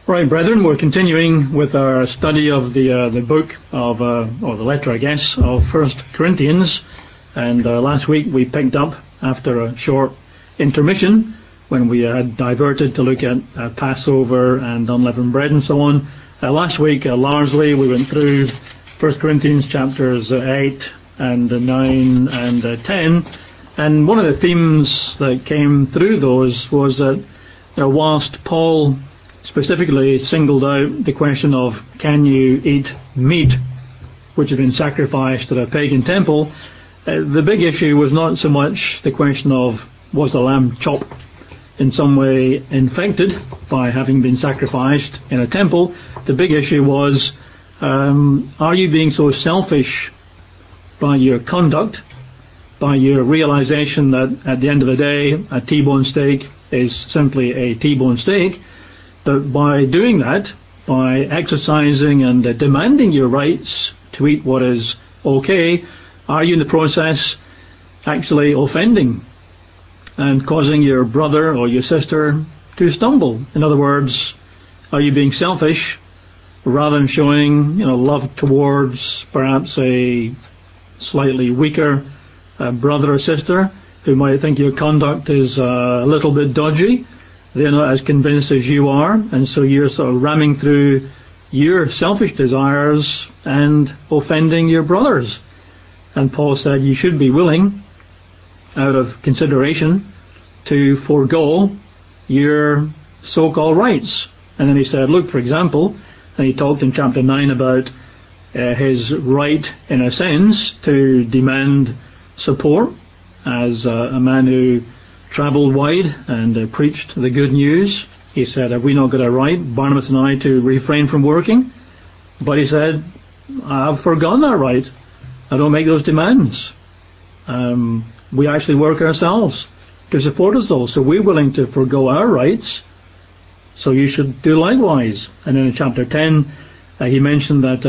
Right, brethren, we're continuing with our study of the book of, or the letter, I guess, of 1 Corinthians. And last week we picked up after a short intermission when we had diverted to look at Passover and unleavened bread and so on. Last week, largely, we went through 1 Corinthians chapters 8 and 9 and 10. And one of the themes that came through those was that whilst Paul specifically singled out the question of can you eat meat which has been sacrificed at a pagan temple, the big issue was not so much the question of was the lamb chop in some way infected by having been sacrificed in a temple. The big issue was are you being so selfish by your conduct, by your realization that at the end of the day a T-bone steak is simply a T-bone steak, but by doing that, by exercising and demanding your rights to eat what is okay, are you in the process actually offending and causing your brother or your sister to stumble? In other words, are you being selfish rather than showing love towards perhaps a slightly weaker brother or sister who might think your conduct is a little bit dodgy? They're not as convinced as you are, and so you're sort of ramming through your selfish desires and offending your brothers. And Paul said you should be willing, out of consideration, to forego your so-called rights. And then he said, look, for example, and he talked in chapter 9 about his right, in a sense, to demand support as a man who travelled wide and preached the good news. He said, have we not got a right, Barnabas and I, to refrain from working? But he said, I've forgone that right. I don't make those demands. We actually work ourselves to support us all, so we're willing to forgo our rights, so you should do likewise. And then in chapter 10, he mentioned that,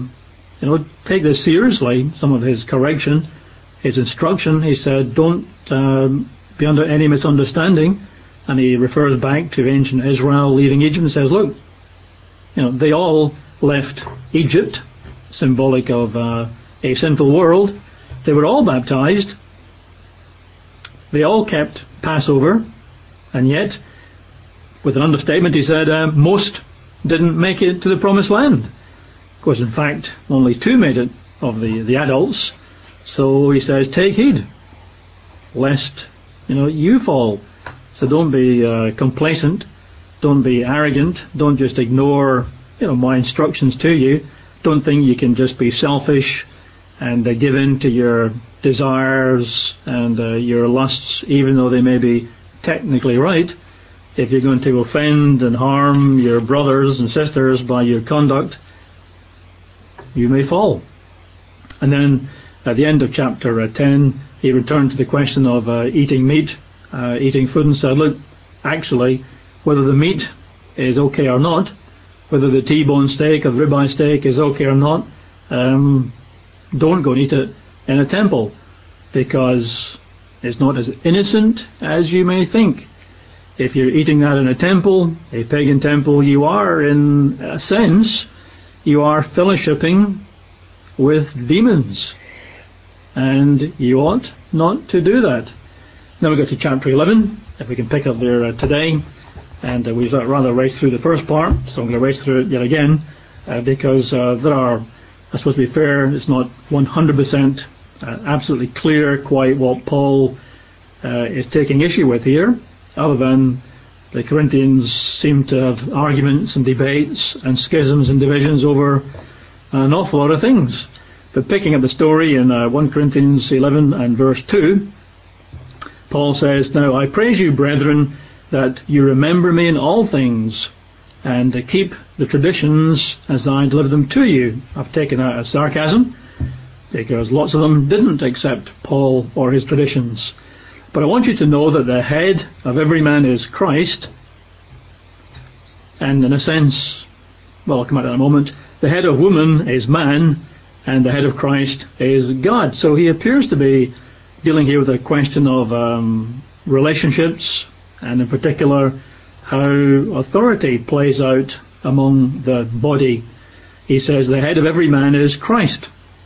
take this seriously, some of his correction, his instruction. He said, don't be under any misunderstanding, and he refers back to ancient Israel leaving Egypt and says, look, they all left Egypt, symbolic of a sinful world. They were all baptized. They all kept Passover, and yet, with an understatement, he said, most didn't make it to the promised land. Of course, in fact, only 2 made it of the adults. So he says, take heed, lest you fall. So don't be complacent, don't be arrogant, don't just ignore my instructions to you. Don't think you can just be selfish and give in to your desires and your lusts, even though they may be technically right. If you're going to offend and harm your brothers and sisters by your conduct, you may fall. And then at the end of chapter 10, he returned to the question of eating meat, eating food, and said, look, actually, whether the meat is okay or not, whether the T-bone steak or the ribeye steak is okay or not, don't go and eat it in a temple, because it's not as innocent as you may think. If you're eating that in a temple, a pagan temple, you are, in a sense, you are fellowshipping with demons. And you ought not to do that. Now we go to chapter 11, if we can pick up there today. And we've rather raced through the first part, so I'm going to race through it yet again, because there are, I suppose to be fair, it's not 100% absolutely clear quite what Paul is taking issue with here, other than the Corinthians seem to have arguments and debates and schisms and divisions over an awful lot of things. But picking up the story in 1 Corinthians 11 and verse 2, Paul says, now I praise you, brethren, that you remember me in all things, and keep the traditions as I delivered them to you. I've taken that as sarcasm, because lots of them didn't accept Paul or his traditions. But I want you to know that the head of every man is Christ, and in a sense, well, I'll come back to that in a moment, the head of woman is man, and the head of Christ is God. So he appears to be dealing here with a question of relationships, and in particular how authority plays out among the body. He says the head of every man is Christ.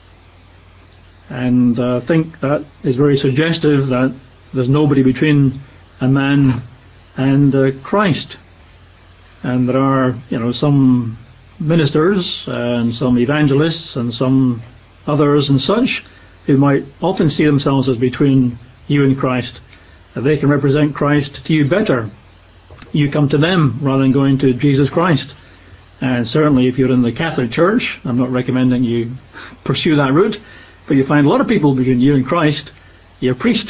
And I think that is very suggestive that there's nobody between a man and Christ. And there are, some ministers and some evangelists and some others and such who might often see themselves as between you and Christ. They can represent Christ to you better. You come to them rather than going to Jesus Christ. And certainly if you're in the Catholic Church, I'm not recommending you pursue that route, but you find a lot of people between you and Christ, your priest,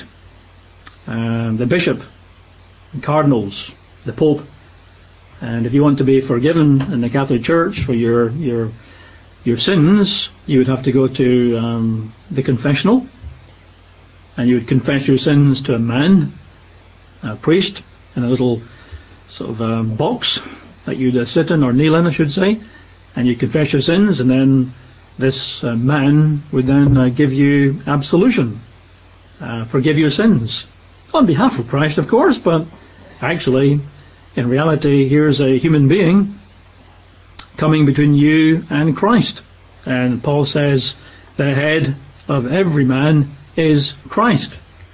the bishop, the cardinals, the pope. And if you want to be forgiven in the Catholic Church for your sins, you would have to go to the confessional, and you would confess your sins to a man, a priest, in a little sort of box that you'd sit in, or kneel in, I should say, and you confess your sins, and then this man would then give you absolution, forgive your sins, on behalf of Christ, of course, but actually, in reality, here's a human being coming between you and Christ. And Paul says the head of every man is Christ.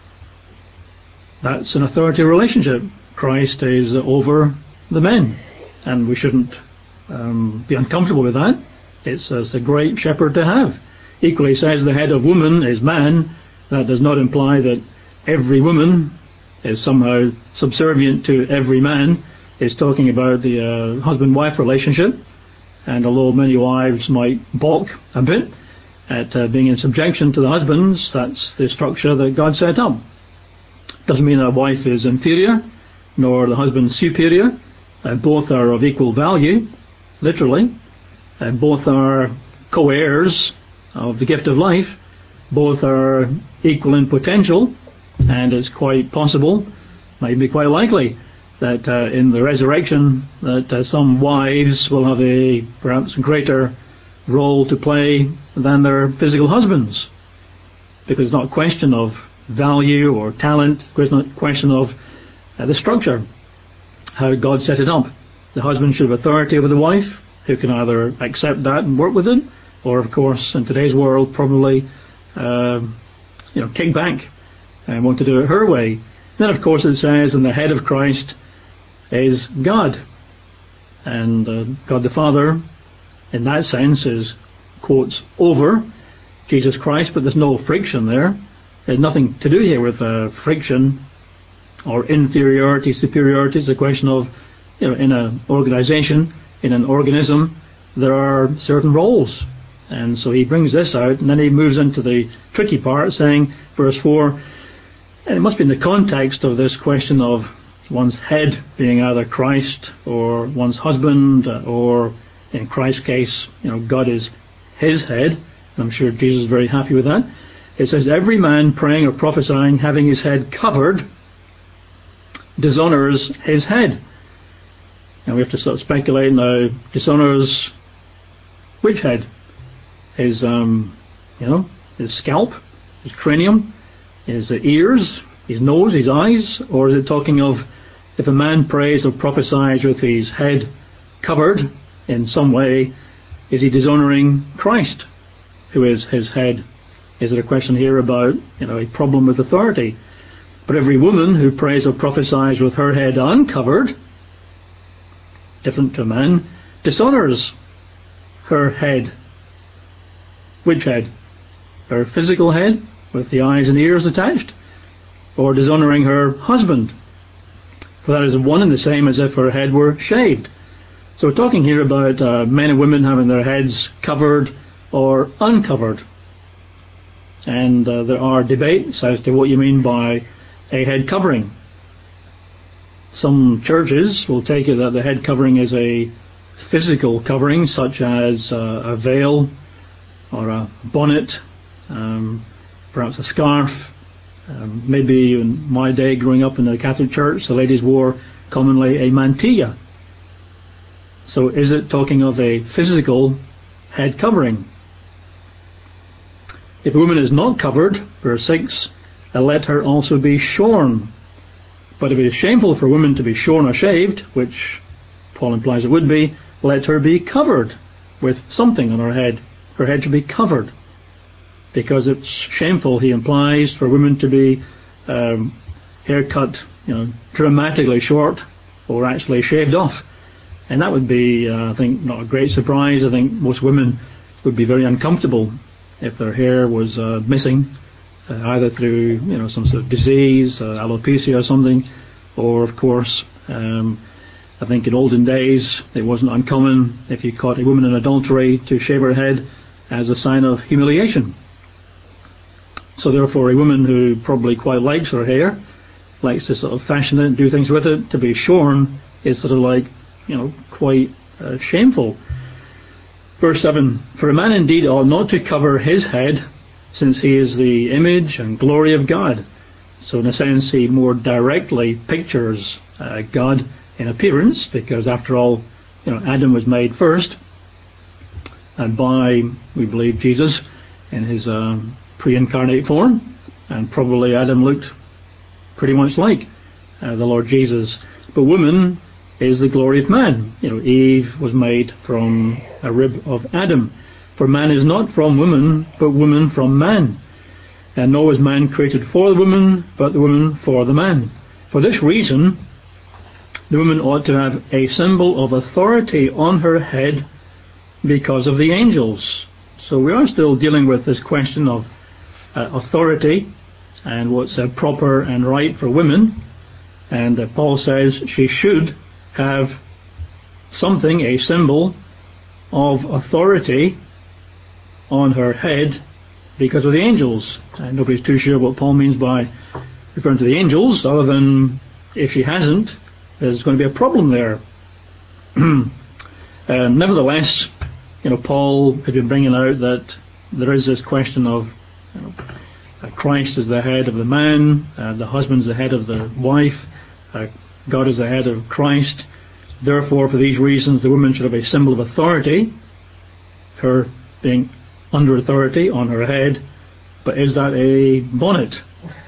That's an authority relationship. Christ is over the men, and we shouldn't be uncomfortable with that. It's a great shepherd to have. Equally says the head of woman is man. That does not imply that every woman is somehow subservient to every man. It's talking about the husband-wife relationship. And although many wives might balk a bit at being in subjection to the husbands, that's the structure that God set up. Doesn't mean a wife is inferior, nor the husband superior. Both are of equal value, literally. Both are co-heirs of the gift of life. Both are equal in potential, and it's quite possible, might be quite likely, that in the resurrection that some wives will have a perhaps greater role to play than their physical husbands, because it's not a question of value or talent, it's not a question of the structure, how God set it up. The husband should have authority over the wife, who can either accept that and work with it, or of course in today's world probably kick back and want to do it her way. Then of course it says, and the head of Christ is God, and God the Father in that sense is, quotes, over Jesus Christ, but there's no friction there. There's nothing to do here with friction or inferiority, superiority. It's a question of, in an organization, in an organism, there are certain roles. And so he brings this out, and then he moves into the tricky part, saying, verse 4, and it must be in the context of this question of one's head being either Christ or one's husband, or in Christ's case, God is his head. I'm sure Jesus is very happy with that. It says, every man praying or prophesying, having his head covered, dishonors his head. And we have to sort of speculate now, dishonors which head? His scalp, his cranium, his ears, his nose, his eyes, or is it talking of if a man prays or prophesies with his head covered in some way, is he dishonoring Christ, who is his head? Is it a question here about, a problem with authority? But every woman who prays or prophesies with her head uncovered, different to a man, dishonors her head. Which head? Her physical head, with the eyes and ears attached, or dishonoring her husband? For that is one and the same as if her head were shaved. So we're talking here about men and women having their heads covered or uncovered. And there are debates as to what you mean by a head covering. Some churches will take it that the head covering is a physical covering, such as a veil or a bonnet, perhaps a scarf. Maybe in my day, growing up in the Catholic Church, the ladies wore commonly a mantilla. So is it talking of a physical head covering? If a woman is not covered, verse 6, let her also be shorn. But if it is shameful for a woman to be shorn or shaved, which Paul implies it would be, let her be covered with something on her head. Her head should be covered. Because it's shameful, he implies, for women to be haircut, dramatically short, or actually shaved off. And that would be, I think, not a great surprise. I think most women would be very uncomfortable if their hair was missing, either through, some sort of disease, alopecia or something, or, of course, I think in olden days it wasn't uncommon if you caught a woman in adultery to shave her head as a sign of humiliation. So therefore a woman who probably quite likes her hair, likes to sort of fashion it and do things with it, to be shorn is sort of like, quite shameful. Verse 7, for a man indeed ought not to cover his head, since he is the image and glory of God. So in a sense he more directly pictures God in appearance, because after all, Adam was made first, and by, we believe, Jesus in his pre-incarnate form, and probably Adam looked pretty much like the Lord Jesus. But woman is the glory of man. Eve was made from a rib of Adam. For man is not from woman, but woman from man. And nor was man created for the woman, but the woman for the man. For this reason, the woman ought to have a symbol of authority on her head because of the angels. So we are still dealing with this question of authority and what's proper and right for women. And Paul says she should have something, a symbol of authority on her head because of the angels. And nobody's too sure what Paul means by referring to the angels, other than if she hasn't, there's going to be a problem there. Nevertheless, Paul has been bringing out that there is this question of Christ is the head of the man, the husband is the head of the wife, God is the head of Christ. Therefore, for these reasons, the woman should have a symbol of authority, her being under authority on her head. But is that a bonnet?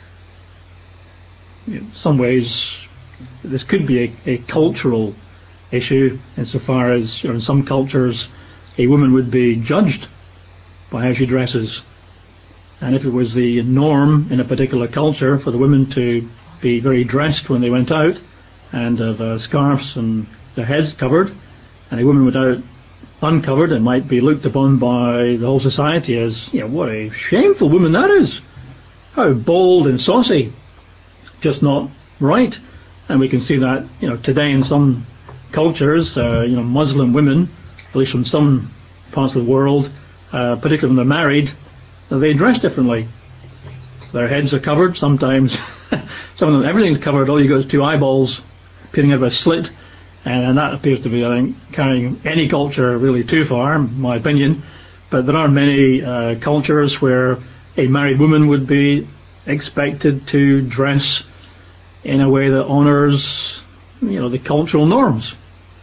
In some ways, this could be a cultural issue, insofar as in some cultures a woman would be judged by how she dresses. And if it was the norm in a particular culture for the women to be very dressed when they went out, and have scarves and their heads covered, and a woman without uncovered, it might be looked upon by the whole society as, what a shameful woman that is. How bold and saucy. Just not right. And we can see that, today in some cultures, Muslim women, at least from some parts of the world, particularly when they're married, they dress differently. Their heads are covered, sometimes some of them, everything's covered, all you got is two eyeballs peering out of a slit, and that appears to be, I think, carrying any culture really too far, in my opinion. But there are many cultures where a married woman would be expected to dress in a way that honours, the cultural norms.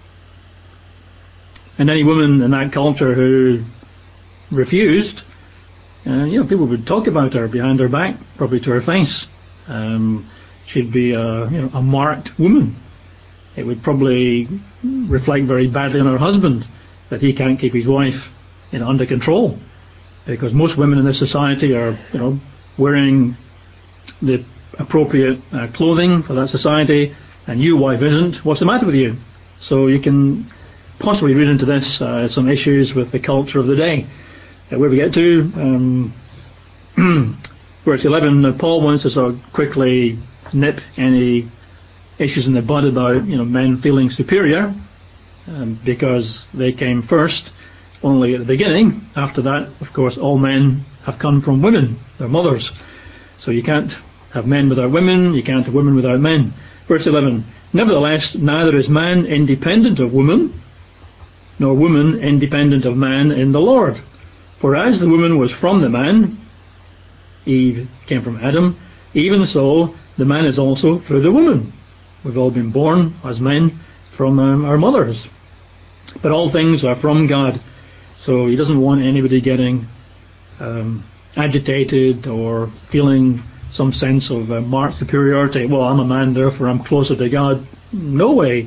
And any woman in that culture who refused, people would talk about her behind her back, probably to her face. She'd be a marked woman. It would probably reflect very badly on her husband that he can't keep his wife under control, because most women in this society are wearing the appropriate clothing for that society, and you, wife, isn't. What's the matter with you? So you can possibly read into this some issues with the culture of the day. Where we get to verse 11, Paul wants to sort of quickly nip any issues in the bud about men feeling superior, because they came first only at the beginning. After that, of course, all men have come from women, their mothers. So you can't have men without women, you can't have women without men. Verse 11, nevertheless, neither is man independent of woman, nor woman independent of man in the Lord. For as the woman was from the man, Eve came from Adam, even so the man is also through the woman. We've all been born as men from our mothers. But all things are from God. So he doesn't want anybody getting agitated or feeling some sense of marked superiority. Well, I'm a man, therefore I'm closer to God. No way.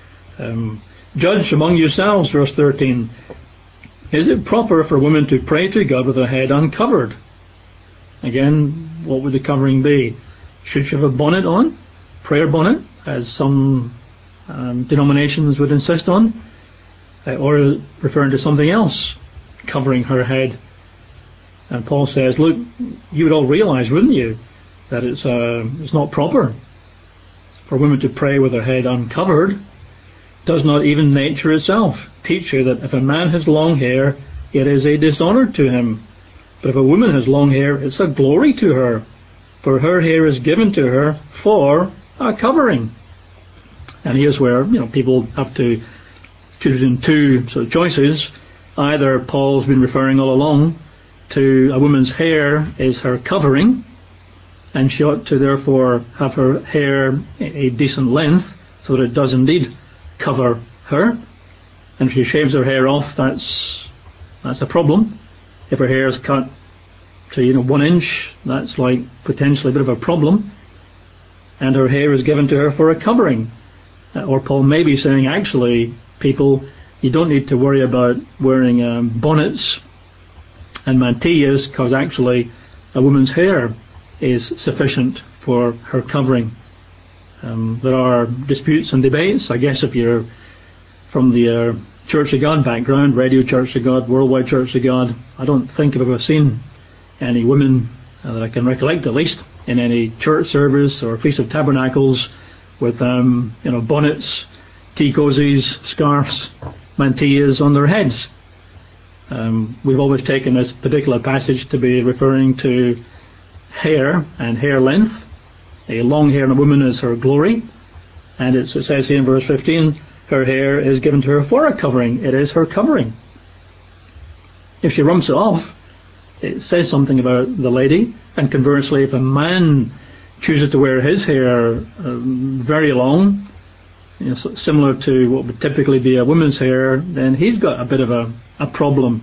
Judge among yourselves, verse 13. Is it proper for women to pray to God with her head uncovered? Again, what would the covering be? Should she have a bonnet on? Prayer bonnet, as some denominations would insist on? Or referring to something else, covering her head? And Paul says, look, you would all realize, wouldn't you, that it's not proper for women to pray with her head uncovered. Does not even nature itself teach you that if a man has long hair, it is a dishonour to him? But if a woman has long hair, it's a glory to her, for her hair is given to her for a covering. And here's where people have to choose in two sort of choices. Either Paul's been referring all along to a woman's hair is her covering, and she ought to therefore have her hair a decent length so that it does indeed cover her. And if she shaves her hair off, that's a problem. If her hair is cut to 1 inch, that's like potentially a bit of a problem. And her hair is given to her for a covering. Or Paul may be saying, actually, people, you don't need to worry about wearing bonnets and mantillas, because actually a woman's hair is sufficient for her covering. There are disputes and debates. I guess if you're from the Church of God background, Radio Church of God, Worldwide Church of God, I don't think I've ever seen any women that I can recollect, at least, in any church service or Feast of Tabernacles with bonnets, tea cozies, scarves, mantillas on their heads. We've always taken this particular passage to be referring to hair and hair length. A long hair in a woman is her glory, and it says here in verse 15, her hair is given to her for a covering. It is her covering. If she rumps it off, it says something about the lady. And conversely, if a man chooses to wear his hair very long, similar to what would typically be a woman's hair, then he's got a bit of a problem.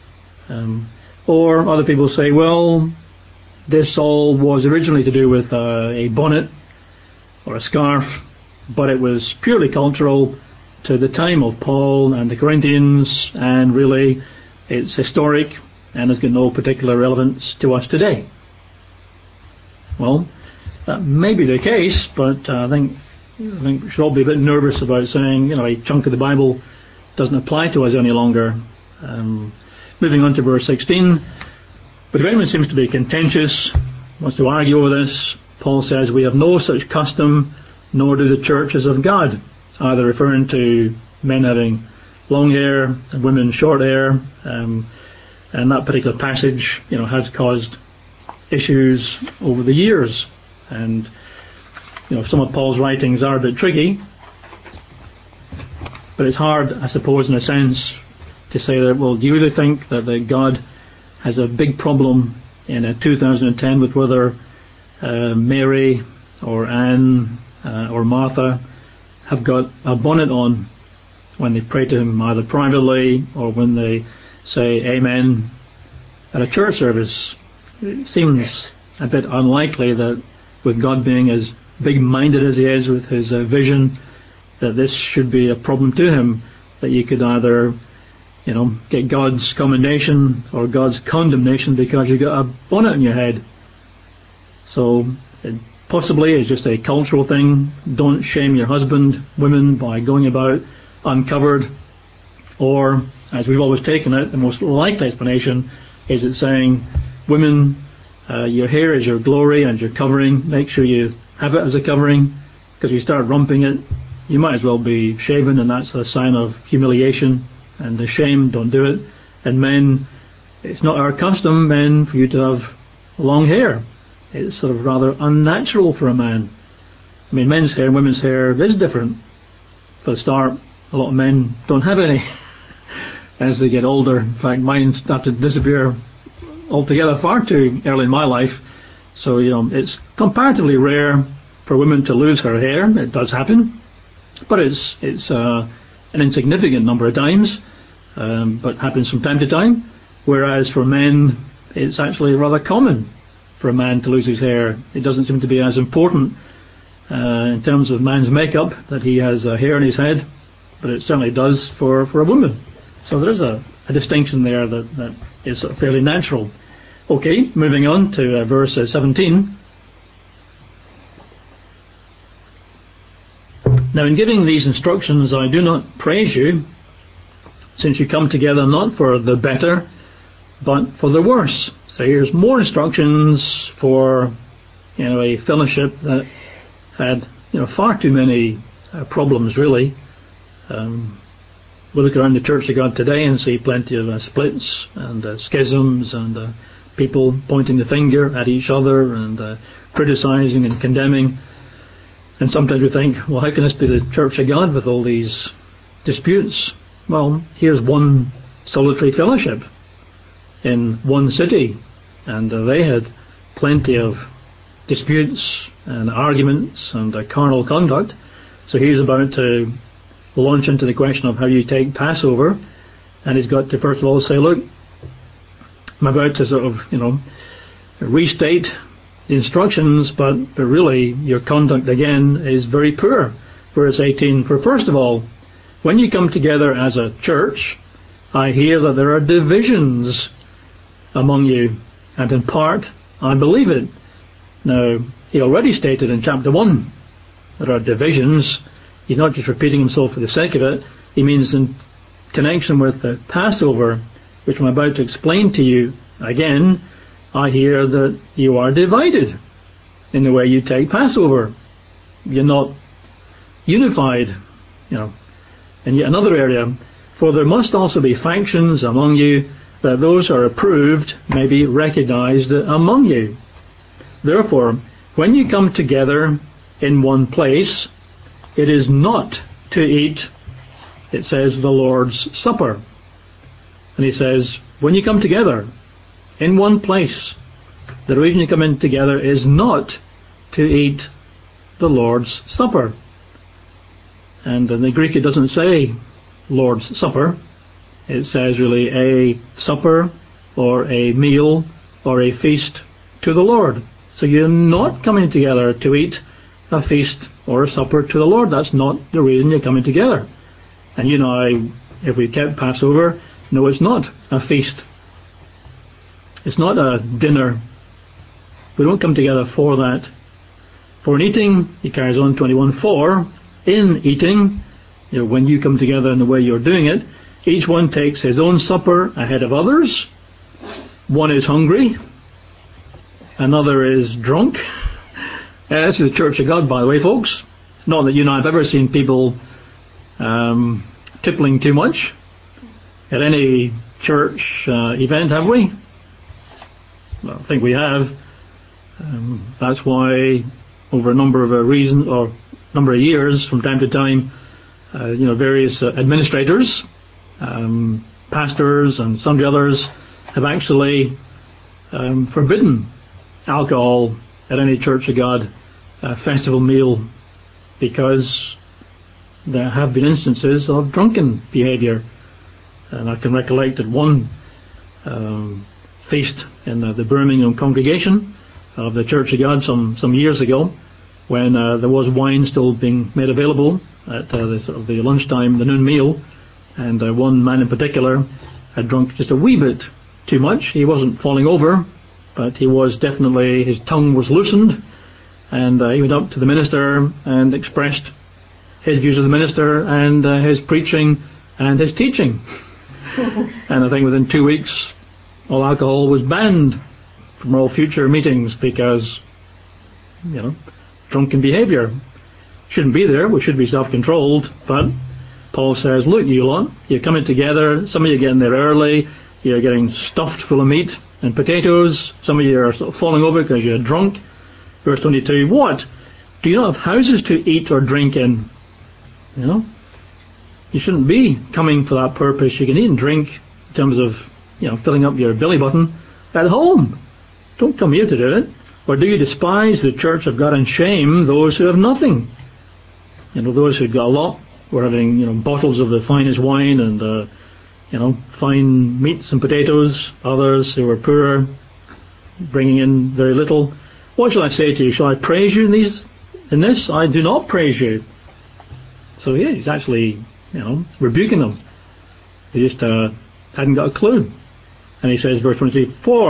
Or other people say, well, this all was originally to do with a bonnet or a scarf, but it was purely cultural to the time of Paul and the Corinthians, and really it's historic and has got no particular relevance to us today. Well, that may be the case, but I think we should all be a bit nervous about saying, a chunk of the Bible doesn't apply to us any longer. Moving on to verse 16. But if anyone seems to be contentious, wants to argue over this, Paul says, we have no such custom, nor do the churches of God, either referring to men having long hair and women short hair, and that particular passage, has caused issues over the years. And, some of Paul's writings are a bit tricky, but it's hard, I suppose, in a sense, to say that, well, do you really think that God has a big problem in 2010 with whether Mary or Anne or Martha have got a bonnet on when they pray to him, either privately or when they say amen at a church service? It seems a bit unlikely that with God being as big-minded as he is with his vision, that this should be a problem to him, that you could either get God's commendation or God's condemnation because you got a bonnet on your head. So it possibly is just a cultural thing. Don't shame your husband, women, by going about uncovered. Or, as we've always taken it, the most likely explanation is it saying, women, your hair is your glory and your covering. Make sure you have it as a covering, because if you start rumping it, you might as well be shaven, and that's a sign of humiliation and the shame. Don't do it. And men, it's not our custom, men, for you to have long hair. It's sort of rather unnatural for a man. I mean, men's hair and women's hair is different. For a start, a lot of men don't have any as they get older. In fact, mine start to disappear altogether far too early in my life. So, it's comparatively rare for women to lose her hair. It does happen, but it's an insignificant number of times, but happens from time to time. Whereas for men, it's actually rather common for a man to lose his hair. It doesn't seem to be as important in terms of man's makeup that he has hair in his head, but it certainly does for a woman. So there's a distinction there that is fairly natural. Okay, moving on to verse 17. Now, in giving these instructions, I do not praise you, since you come together not for the better, but for the worse. So here's more instructions for, a fellowship that had, far too many problems, really. We look around the Church of God today and see plenty of splits and schisms and people pointing the finger at each other and criticizing and condemning. And sometimes we think, well, how can this be the Church of God with all these disputes? Well, here's one solitary fellowship in one city, and they had plenty of disputes and arguments and carnal conduct. So he's about to launch into the question of how you take Passover, and he's got to first of all say, look, I'm about to sort of, restate the instructions, but really your conduct again is very poor. Verse 18, for first of all, when you come together as a church, I hear that there are divisions among you, and in part I believe it. Now, he already stated in chapter 1 there are divisions. He's not just repeating himself for the sake of it. He means in connection with the Passover, which I'm about to explain to you again, I hear that you are divided in the way you take Passover. You're not unified, In yet another area, for there must also be factions among you, that those who are approved may be recognized among you. Therefore, when you come together in one place, it is not to eat, it says, the Lord's Supper. And he says, when you come together in one place, the reason you come in together is not to eat the Lord's Supper. And in the Greek it doesn't say Lord's Supper. It says really a supper or a meal or a feast to the Lord. So you're not coming together to eat a feast or a supper to the Lord. That's not the reason you're coming together. And if we kept Passover, no, it's not a feast. It's not a dinner. We don't come together for that. For in eating, he carries on 21:4, in eating, when you come together in the way you're doing it, each one takes his own supper ahead of others. One is hungry, another is drunk. This is the Church of God, by the way, folks. Not that you and I have ever seen people tippling too much at any church event, have we? Well, I think we have. That's why over a number of reasons or number of years, from time to time, various administrators, pastors, and some others have actually forbidden alcohol at any Church of God festival meal, because there have been instances of drunken behaviour. And I can recollect at one feast in the Birmingham congregation of the Church of God some years ago, when there was wine still being made available at the lunchtime, the noon meal, and one man in particular had drunk just a wee bit too much. He wasn't falling over, but he was definitely, his tongue was loosened, and he went up to the minister and expressed his views of the minister and his preaching and his teaching. And I think within 2 weeks, all alcohol was banned from all future meetings because, drunken behaviour shouldn't be there. We should be self-controlled. But Paul says, look, you lot, you're coming together. Some of you are getting there early. You're getting stuffed full of meat and potatoes. Some of you are sort of falling over because you're drunk. Verse 22, what? Do you not have houses to eat or drink in? You shouldn't be coming for that purpose. You can eat and drink in terms of, filling up your belly button at home. Don't come here to do it. Or do you despise the church of God and shame those who have nothing? Those who've got a lot were having, bottles of the finest wine and, fine meats and potatoes. Others who were poorer, bringing in very little. What shall I say to you? Shall I praise you in this? I do not praise you. So yeah, he's actually, rebuking them. They just hadn't got a clue. And he says, verse 23,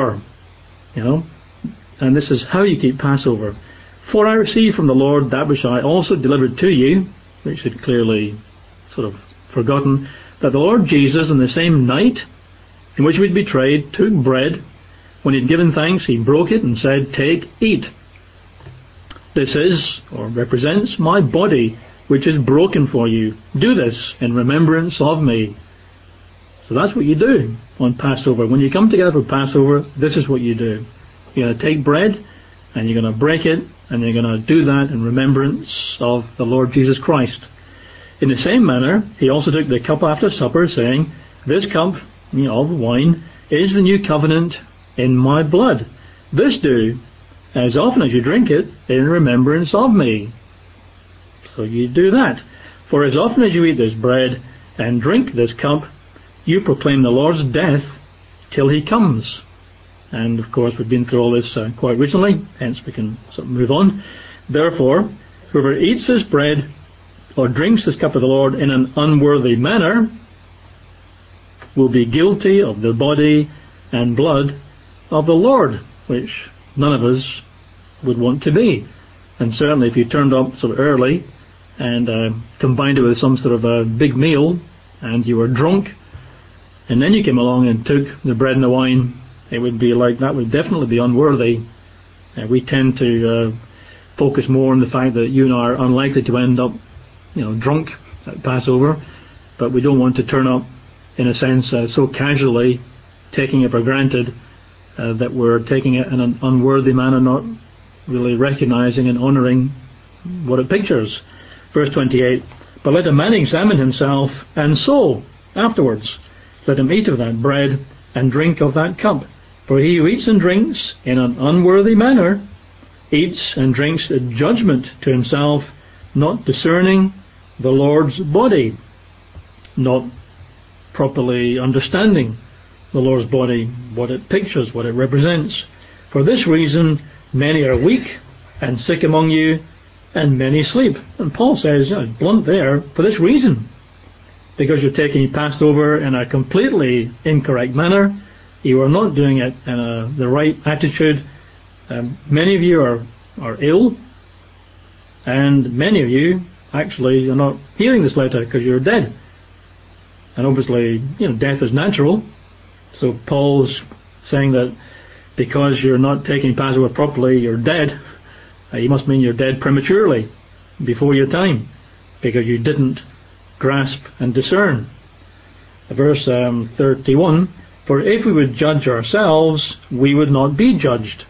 and this is how you keep Passover. For I received from the Lord that which I also delivered to you, which had clearly sort of forgotten, that the Lord Jesus, in the same night in which he was betrayed, took bread. When he had given thanks, he broke it and said, "Take, eat. This is, or represents, my body, which is broken for you. Do this in remembrance of me." So that's what you do on Passover. When you come together for Passover, this is what you do. You're going to take bread, and you're going to break it, and you're going to do that in remembrance of the Lord Jesus Christ. In the same manner, he also took the cup after supper, saying, "This cup of wine is the new covenant in my blood. This do, as often as you drink it, in remembrance of me." So you do that. For as often as you eat this bread and drink this cup, you proclaim the Lord's death till he comes. And of course we've been through all this quite recently, hence we can sort of move on. Therefore, whoever eats this bread or drinks this cup of the Lord in an unworthy manner will be guilty of the body and blood of the Lord, which none of us would want to be. And certainly if you turned up sort of early and combined it with some sort of a big meal and you were drunk and then you came along and took the bread and the wine, it would be like, that would definitely be unworthy. We tend to focus more on the fact that you and I are unlikely to end up drunk at Passover, but we don't want to turn up in a sense so casually, taking it for granted that we're taking it in an unworthy manner, not really recognizing and honoring what it pictures. Verse 28, "But let a man examine himself, and so afterwards let him eat of that bread and drink of that cup. For he who eats and drinks in an unworthy manner eats and drinks a judgment to himself, not discerning the Lord's body," not properly understanding the Lord's body, what it pictures, what it represents. "For this reason many are weak and sick among you, and many sleep." And Paul says, blunt there, for this reason, because you're taking Passover in a completely incorrect manner. You are not doing it in the right attitude. Many of you are ill, and many of you actually are not hearing this letter because you're dead. And obviously, death is natural. So Paul's saying that because you're not taking Passover properly, you're dead. He must mean you're dead prematurely, before your time, because you didn't grasp and discern. Verse 31, "For if we would judge ourselves, we would not be judged.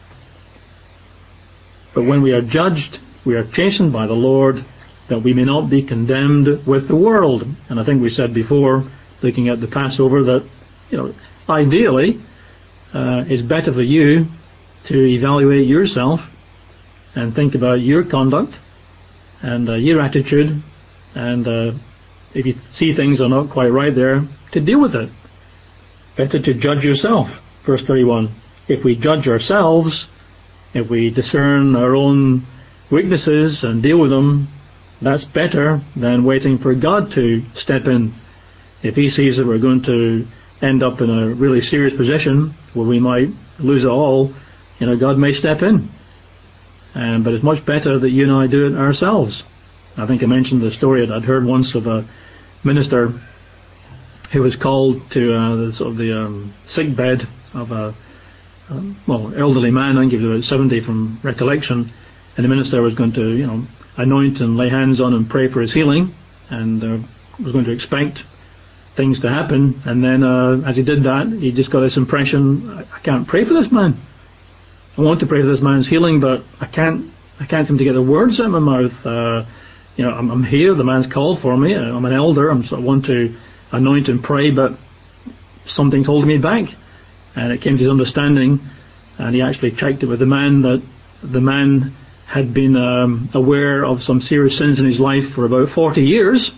But when we are judged, we are chastened by the Lord, that we may not be condemned with the world." And I think we said before, looking at the Passover, that ideally it's better for you to evaluate yourself and think about your conduct and your attitude, and if you see things are not quite right there, to deal with it. Better to judge yourself. Verse 31, "If we judge ourselves, if we discern our own weaknesses and deal with them, that's better than waiting for God to step in. If he sees that we're going to end up in a really serious position where we might lose it all, God may step in. But it's much better that you and I do it ourselves. I think I mentioned the story that I'd heard once of a minister who was called to the sick bed of a elderly man. I think he was about 70 from recollection, and the minister was going to anoint and lay hands on and pray for his healing, and was going to expect things to happen. And then as he did that, he just got this impression, I can't pray for this man. I want to pray for this man's healing, but I can't seem to get the words out of my mouth. I'm here, the man's called for me, I'm an elder, I want to anoint and pray, but something's holding me back. And it came to his understanding, and he actually checked it with the man, that the man had been aware of some serious sins in his life for about 40 years,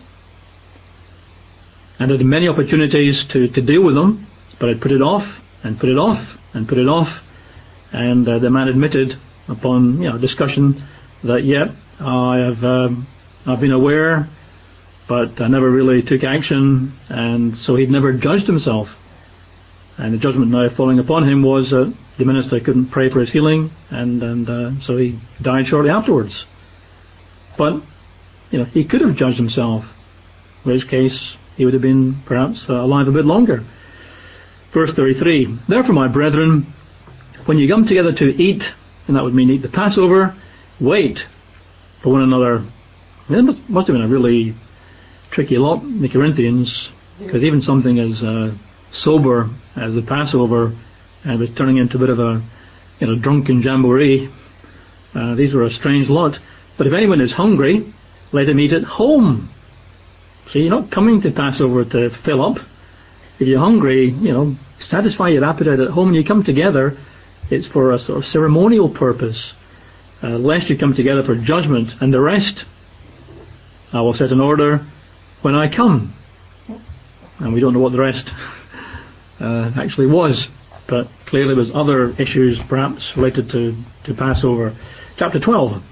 and had many opportunities to deal with them, but had put it off and put it off and put it off. And the man admitted upon discussion that, I've been aware, but I never really took action, and so he'd never judged himself. And the judgment now falling upon him was that the minister couldn't pray for his healing, and so he died shortly afterwards. But he could have judged himself, in which case he would have been perhaps alive a bit longer. Verse 33, therefore, my brethren, when you come together to eat, and that would mean eat the Passover, wait for one another. It must have been a really tricky lot, the Corinthians, because even something as sober as the Passover was turning into a bit of a drunken jamboree. These were a strange lot. But if anyone is hungry, let him eat at home. So you're not coming to Passover to fill up. If you're hungry, satisfy your appetite at home. When you come together, it's for a sort of ceremonial purpose, lest you come together for judgment, and the rest I will set in order when I come. And we don't know what the rest actually was, but clearly there was other issues perhaps related to Passover. Chapter 12.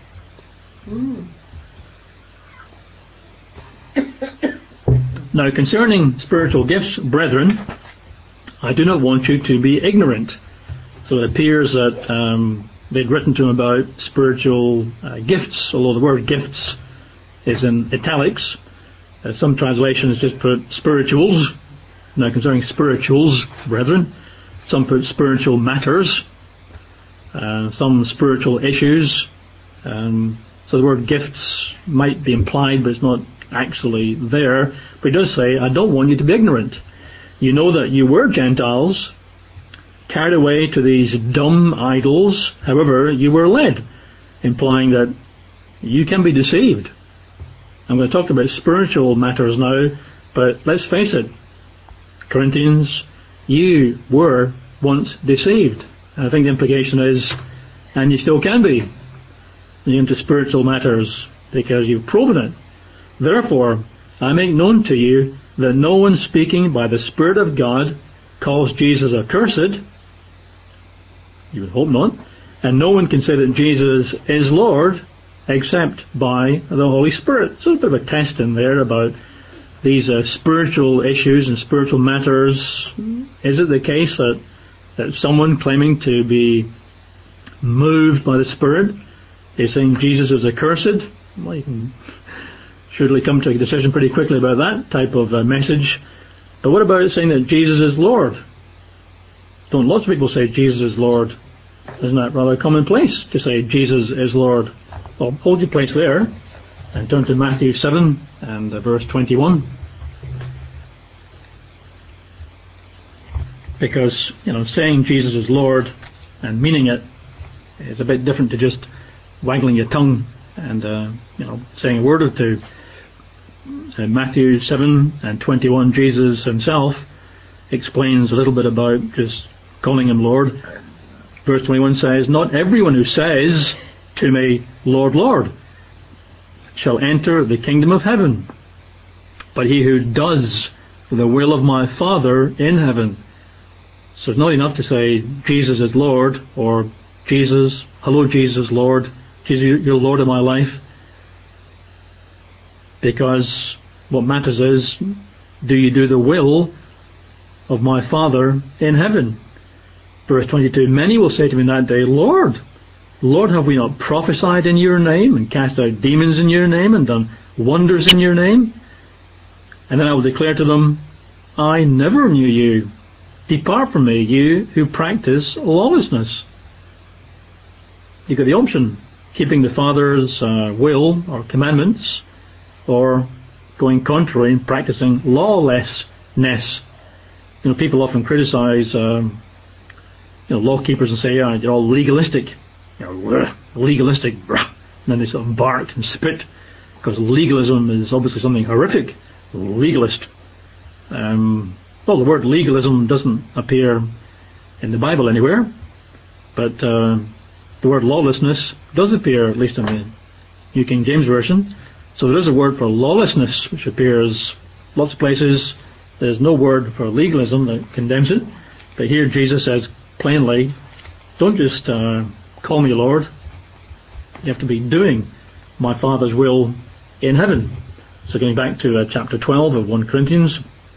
Now, concerning spiritual gifts, brethren, I do not want you to be ignorant. So it appears that they'd written to him about spiritual gifts, although the word gifts is in italics. Some translations just put spirituals. Now, concerning spirituals, brethren, some put spiritual matters, some spiritual issues. So the word gifts might be implied, but it's not actually there. But he does say, I don't want you to be ignorant. You know that you were Gentiles, carried away to these dumb idols, however you were led, implying that you can be deceived. I'm going to talk about spiritual matters now, but let's face it, Corinthians, you were once deceived. And I think the implication is, and you still can be, into spiritual matters, because you've proven it. Therefore, I make known to you that no one speaking by the Spirit of God calls Jesus accursed. You would hope not. And no one can say that Jesus is Lord except by the Holy Spirit. So there's a bit of a test in there about these spiritual issues and spiritual matters. Is it the case that someone claiming to be moved by the Spirit is saying Jesus is accursed? Well, you can surely come to a decision pretty quickly about that type of message. But what about saying that Jesus is Lord? Don't lots of people say Jesus is Lord? Isn't that rather commonplace to say Jesus is Lord? Well, hold your place there and turn to Matthew 7 and verse 21. Because, saying Jesus is Lord and meaning it is a bit different to just waggling your tongue and, saying a word or two. In Matthew 7 and 21, Jesus himself explains a little bit about just calling him Lord. Verse 21 says, not everyone who says to me, Lord, Lord, shall enter the kingdom of heaven, but he who does the will of my Father in heaven. So it's not enough to say Jesus is Lord, or Jesus, hello Jesus, Lord, Jesus, you're Lord of my life. Because what matters is, do you do the will of my Father in heaven? Verse 22, many will say to me in that day, Lord, Lord, have we not prophesied in your name, and cast out demons in your name, and done wonders in your name? And then I will declare to them, I never knew you. Depart from me, you who practice lawlessness. You've got the option, keeping the Father's will or commandments, or going contrary and practicing lawlessness. People often criticize law keepers and say, you're all legalistic. Legalistic. And then they sort of bark and spit, because legalism is obviously something horrific. Legalist. Well, the word legalism doesn't appear in the Bible anywhere, but the word lawlessness does appear, at least in the New King James Version. So there is a word for lawlessness, which appears lots of places. There's no word for legalism that condemns it. But here Jesus says plainly, don't just call me Lord. You have to be doing my Father's will in heaven. So going back to chapter 12 of 1 Corinthians.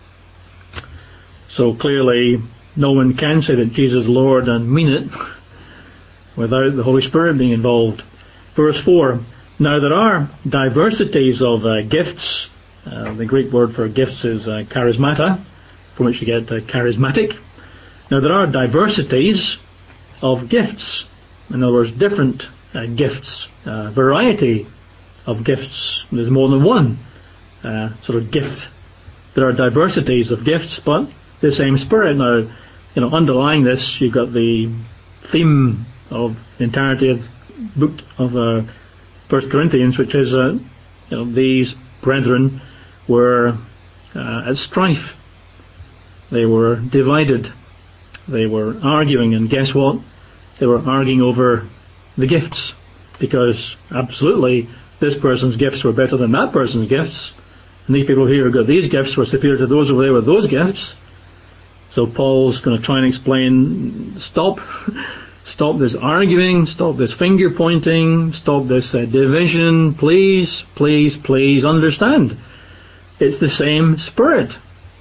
So clearly no one can say that Jesus is Lord and mean it without the Holy Spirit being involved. Verse 4, now there are diversities of gifts. The Greek word for gifts is charismata, from which you get charismatic. Now there are diversities of gifts. In other words, different gifts, variety of gifts. There's more than one sort of gift. There are diversities of gifts, but the same Spirit. Now, underlying this, you've got the theme of the entirety of book of 1 Corinthians, which is these brethren were at strife. They were divided. They were arguing, and guess what? They were arguing over the gifts, because absolutely this person's gifts were better than that person's gifts, and these people here who got these gifts were superior to those over there with those gifts. So Paul's going to try and explain, stop this arguing, stop this finger pointing, stop this division, please understand. It's the same Spirit.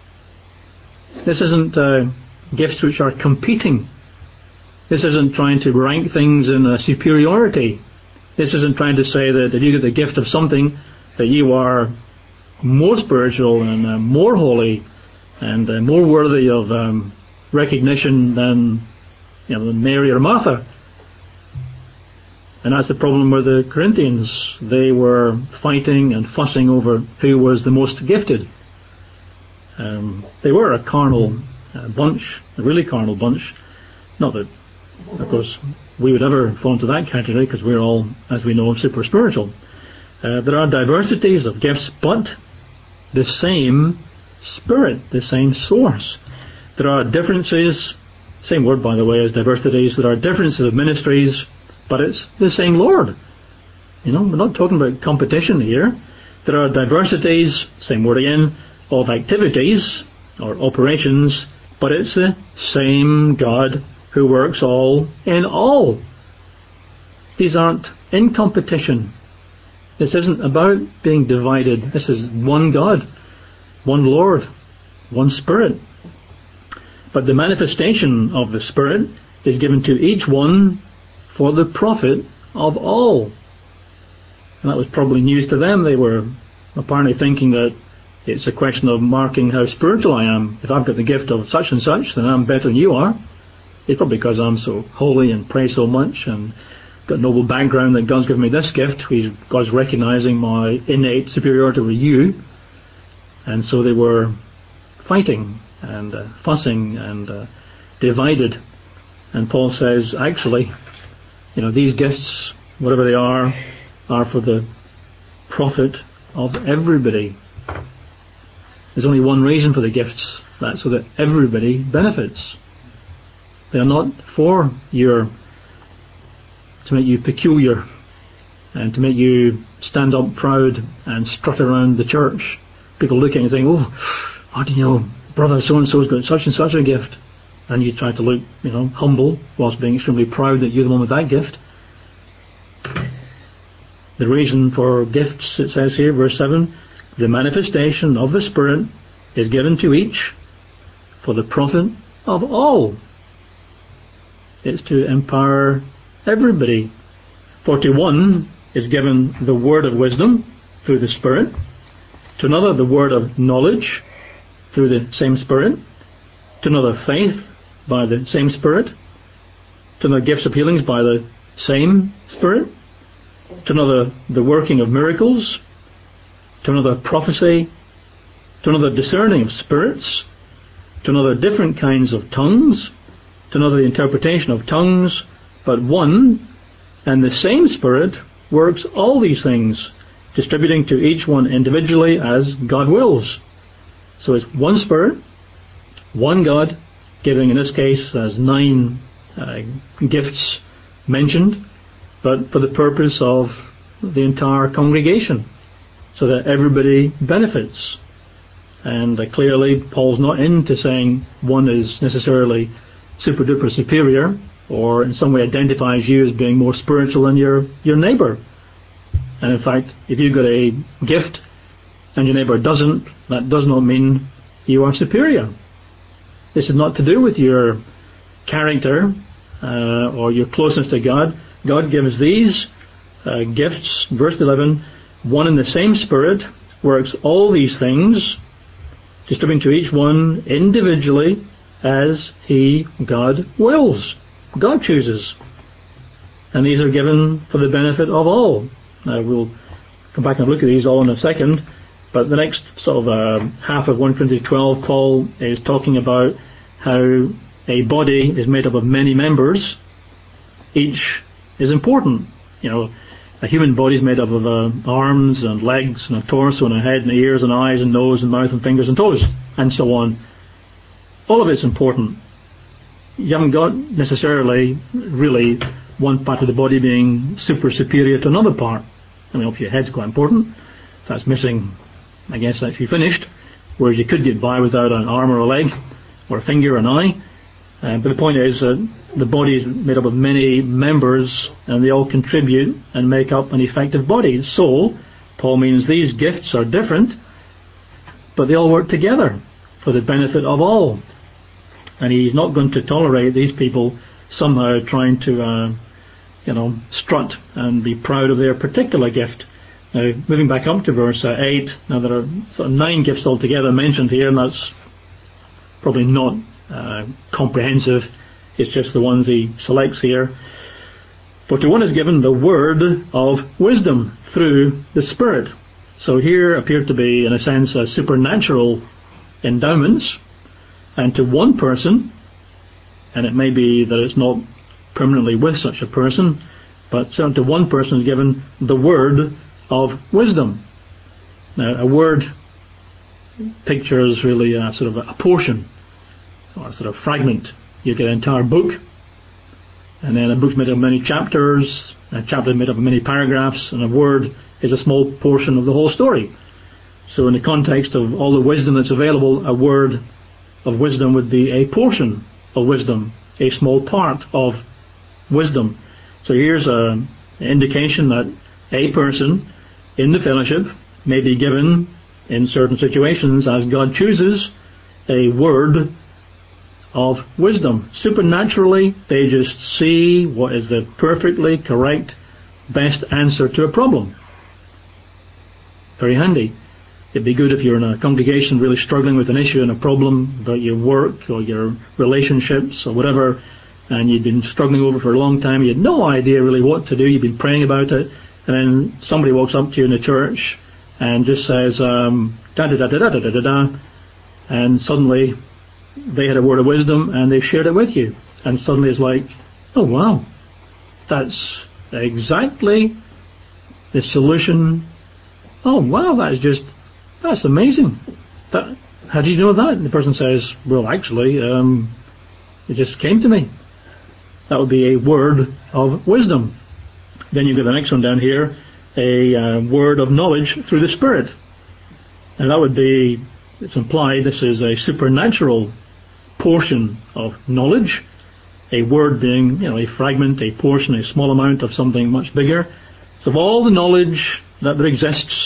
This isn't gifts which are competing. This isn't trying to rank things in superiority. This isn't trying to say that if you get the gift of something, that you are more spiritual and more holy and more worthy of recognition than Mary or Martha. And that's the problem with the Corinthians. They were fighting and fussing over who was the most gifted. They were a carnal bunch, a really carnal bunch. Not that, of course, we would ever fall into that category, because we're all, as we know, super spiritual. There are diversities of gifts, but the same Spirit, the same source. There are differences, same word by the way as diversities, there are differences of ministries, but it's the same Lord. We're not talking about competition here. There are diversities, same word again, of activities or operations, but it's the same God who works all in all. These aren't in competition. This isn't about being divided. This is one God, one Lord, one Spirit. But the manifestation of the Spirit is given to each one for the profit of all. And that was probably news to them. They were apparently thinking that it's a question of marking how spiritual I am. If I've got the gift of such and such, then I'm better than you are. It's probably because I'm so holy and pray so much and got a noble background that God's given me this gift. God's recognizing my innate superiority over you. And so they were fighting and fussing and divided. And Paul says, actually, these gifts, whatever they are for the profit of everybody. There's only one reason for the gifts, that's so that everybody benefits. They are not for to make you peculiar and to make you stand up proud and strut around the church. People looking and saying, how do you know brother so-and-so's got such and such a gift? And you try to look, humble, whilst being extremely proud that you're the one with that gift. The reason for gifts, it says here, verse 7, the manifestation of the Spirit is given to each for the profit of all. It's to empower everybody. For to one is given the word of wisdom through the Spirit, to another the word of knowledge through the same Spirit, to another faith by the same Spirit, to another gifts of healings by the same Spirit, to another the working of miracles, to another prophecy, to another discerning of spirits, to another different kinds of tongues, to another the interpretation of tongues. But one and the same Spirit works all these things, distributing to each one individually as God wills. So it's one Spirit, one God, giving in this case as 9 gifts mentioned, but for the purpose of the entire congregation, so that everybody benefits. And clearly Paul's not into saying one is necessarily super duper superior or in some way identifies you as being more spiritual than your neighbour. And in fact, if you've got a gift and your neighbour doesn't, that does not mean you are superior. This is not to do with your character or your closeness to God. God gives these gifts, verse 11, one and the same Spirit works all these things, distributing to each one individually as He, God, wills. God chooses. And these are given for the benefit of all. Now we'll come back and look at these all in a second, but the next sort of half of 1 Corinthians 12, Paul is talking about how a body is made up of many members. Each is important. You know, a human body is made up of arms and legs and a torso and a head and ears and eyes and nose and mouth and fingers and toes and so on. All of it's important. You haven't got necessarily really one part of the body being superior to another part. I mean, obviously your head's quite important. If that's missing, I guess that's you finished. Whereas you could get by without an arm or a leg or a finger or an eye. But the point is that the body is made up of many members and they all contribute and make up an effective body. So, Paul means these gifts are different, but they all work together for the benefit of all. And he's not going to tolerate these people somehow trying to, strut and be proud of their particular gift. Now, moving back up to verse 8, now there are sort of 9 gifts altogether mentioned here, and that's probably not comprehensive. It's just the ones he selects here. But to one is given the word of wisdom through the Spirit. So here appear to be, in a sense, supernatural endowments. And to one person, and it may be that it's not permanently with such a person, but certainly to one person is given the word of wisdom. Now, a word pictures really a sort of a portion, or a sort of fragment. You get an entire book, and then a book's made up of many chapters, a chapter is made up of many paragraphs, and a word is a small portion of the whole story. So in the context of all the wisdom that's available, a word of wisdom would be a portion of wisdom, a small part of wisdom. So here's an indication that a person in the fellowship may be given, in certain situations, as God chooses, a word of wisdom. Supernaturally, they just see what is the perfectly correct, best answer to a problem. Very handy. It'd be good if you're in a congregation really struggling with an issue and a problem about your work or your relationships or whatever, and you'd been struggling over for a long time, you had no idea really what to do, you've been praying about it, and then somebody walks up to you in the church and just says, da-da-da-da-da-da-da-da, and suddenly they had a word of wisdom and they shared it with you. And suddenly it's like, oh wow, that's exactly the solution. Oh wow, that's amazing. How do you know that? And the person says, well actually, it just came to me. That would be a word of wisdom. Then you've got the next one down here, a word of knowledge through the Spirit. And that would be, it's implied, this is a supernatural portion of knowledge, a word being, a fragment, a portion, a small amount of something much bigger. So of all the knowledge that there exists,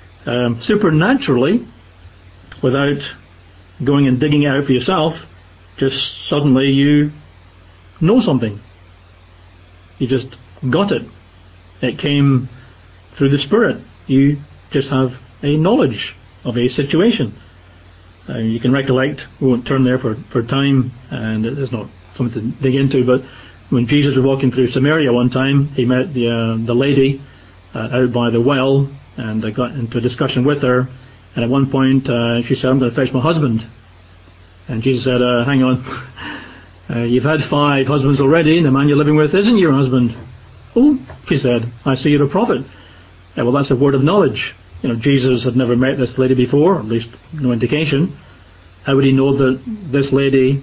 supernaturally, without going and digging it out for yourself, just suddenly you know something. You just got it. It came through the Spirit. You just have a knowledge of a situation. You can recollect, we won't turn there for time, and it's not something to dig into, but when Jesus was walking through Samaria one time, he met the lady out by the well, and I got into a discussion with her, and at one point she said, I'm going to fetch my husband. And Jesus said, hang on, you've had 5 husbands already, and the man you're living with isn't your husband. Oh, she said, I see you're a prophet. Well, that's a word of knowledge. Jesus had never met this lady before, at least no indication. How would he know that this lady,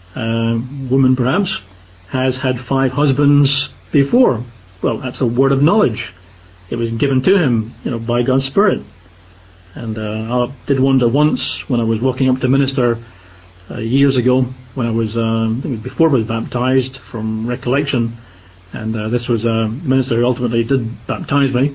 woman perhaps, has had 5 husbands before? Well, that's a word of knowledge. It was given to him, by God's Spirit. And I did wonder once when I was walking up to minister years ago when I was, I think it was before I was baptized from recollection, and this was a minister who ultimately did baptize me.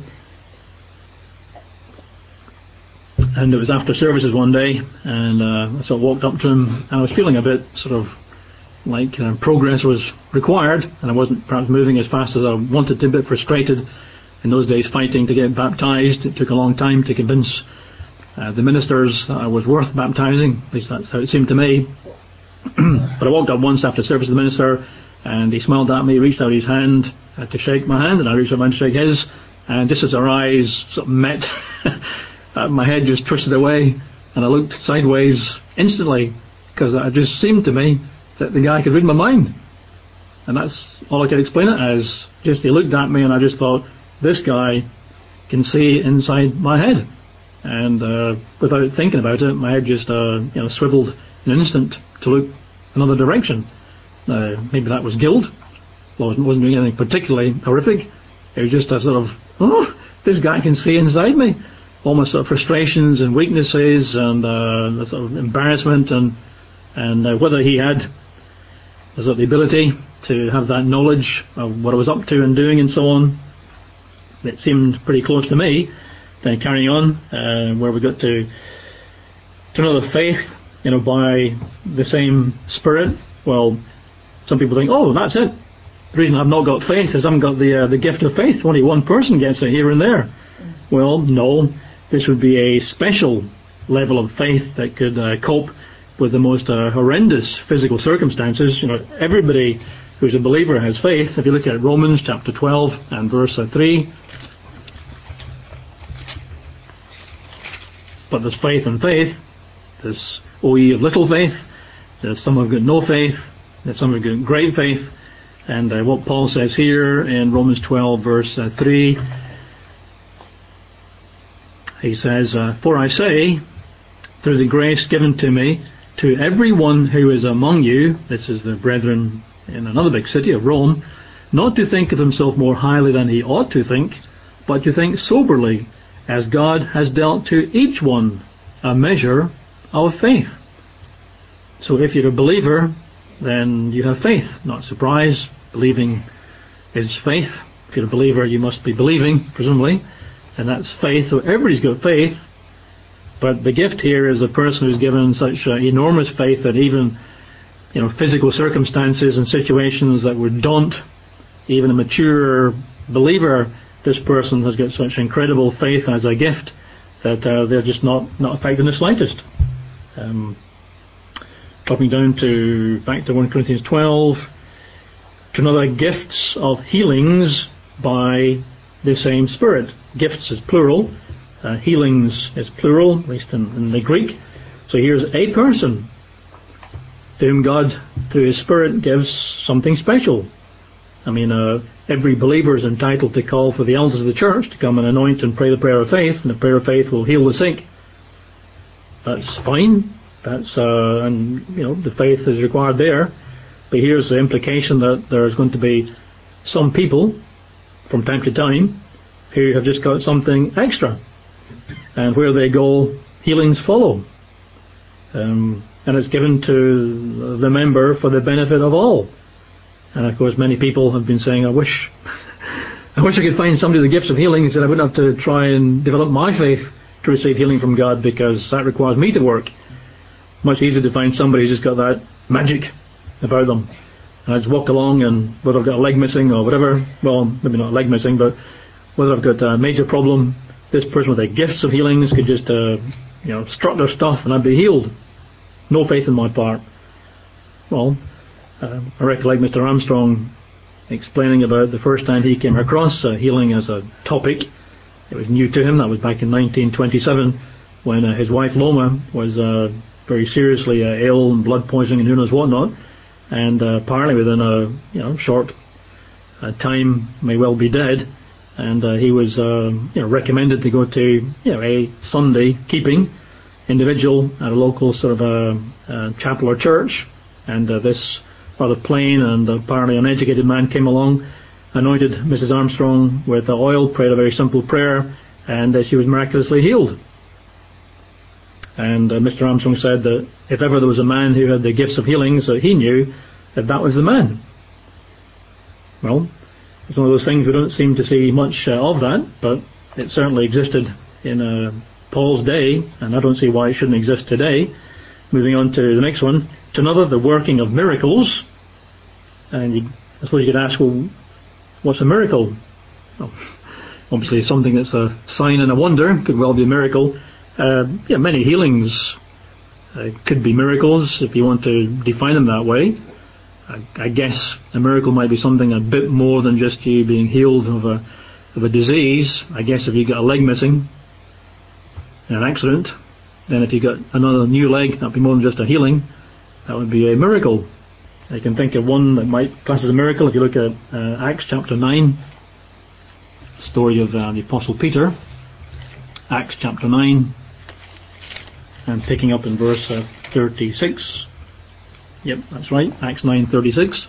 And it was after services one day, and I sort of walked up to him, and I was feeling a bit sort of like progress was required, and I wasn't perhaps moving as fast as I wanted to, a bit frustrated. In those days, fighting to get baptized, it took a long time to convince the ministers that I was worth baptizing. At least that's how it seemed to me. But I walked up once after service to the minister, and he smiled at me, reached out his hand to shake my hand, and I reached out my hand to shake his, and just as our eyes sort of met, my head just twisted away, and I looked sideways instantly, because it just seemed to me that the guy could read my mind. And that's all I could explain it as. Just he looked at me, and I just thought, this guy can see inside my head. And without thinking about it, my head just swiveled in an instant to look another direction. Maybe that was guilt. Well, I wasn't doing anything particularly horrific. It was just a sort of, oh, this guy can see inside me. All my sort of frustrations and weaknesses and the sort of embarrassment and whether he had the ability to have that knowledge of what I was up to and doing and so on. It seemed pretty close to me. Then carrying on, where we got to know the faith, by the same Spirit. Well, some people think, oh, that's it. The reason I've not got faith is I haven't got the gift of faith. Only one person gets it here and there. Well, no. This would be a special level of faith that could cope with the most horrendous physical circumstances. Everybody who's a believer has faith. If you look at Romans chapter 12 and verse 3, but there's faith and faith. There's, O ye of little faith. There's some have got no faith. There's some have got great faith. And what Paul says here in Romans 12 verse 3, he says, for I say, through the grace given to me, to everyone who is among you, this is the brethren in another big city of Rome, not to think of himself more highly than he ought to think, but to think soberly, as God has dealt to each one a measure of faith. So if you're a believer, then you have faith. Not surprise. Believing is faith. If you're a believer, you must be believing, presumably, and that's faith. So everybody's got faith, but the gift here is a person who's given such enormous faith that even physical circumstances and situations that would daunt even a mature believer, this person has got such incredible faith as a gift that they're just not affected in the slightest. Dropping down back to 1 Corinthians 12, to another gifts of healings by the same Spirit. Gifts is plural, healings is plural, at least in the Greek. So here's a person to whom God, through His Spirit, gives something special. I mean, every believer is entitled to call for the elders of the church to come and anoint and pray the prayer of faith, and the prayer of faith will heal the sick. That's fine. That's and the faith is required there. But here's the implication that there's going to be some people from time to time who have just got something extra, and where they go, healings follow. And it's given to the member for the benefit of all. And of course, many people have been saying, I wish I could find somebody with the gifts of healing so I wouldn't have to try and develop my faith to receive healing from God, because that requires me to work. Much easier to find somebody who's just got that magic about them. And I just walk along, and whether I've got a leg missing or whatever, well, maybe not a leg missing, but whether I've got a major problem, this person with the gifts of healings could just, strut their stuff and I'd be healed. No faith in my part. Well, I recollect Mr. Armstrong explaining about the first time he came across healing as a topic. It was new to him. That was back in 1927, when his wife Loma was very seriously ill and blood poisoning and who knows what not, and apparently within a short time may well be dead. And he was recommended to go to a Sunday keeping individual at a local sort of chapel or church, and this rather plain and apparently uneducated man came along, anointed Mrs. Armstrong with oil, prayed a very simple prayer, and she was miraculously healed. And Mr. Armstrong said that if ever there was a man who had the gifts of healings, that he knew that was the man. Well, it's one of those things we don't seem to see much of that, but it certainly existed in Paul's day, and I don't see why it shouldn't exist today. Moving on to the next one. To another, the working of miracles. And I suppose you could ask, well, what's a miracle? Well, obviously something that's a sign and a wonder could well be a miracle. Many healings could be miracles if you want to define them that way. I guess a miracle might be something a bit more than just you being healed of a disease. I guess if you got a leg missing in an accident, then if you got another new leg, that'd be more than just a healing. That would be a miracle. You can think of one that might class as a miracle if you look at Acts chapter 9, story of the Apostle Peter. Acts chapter 9, and picking up in verse 36. Yep, that's right, Acts 9:36.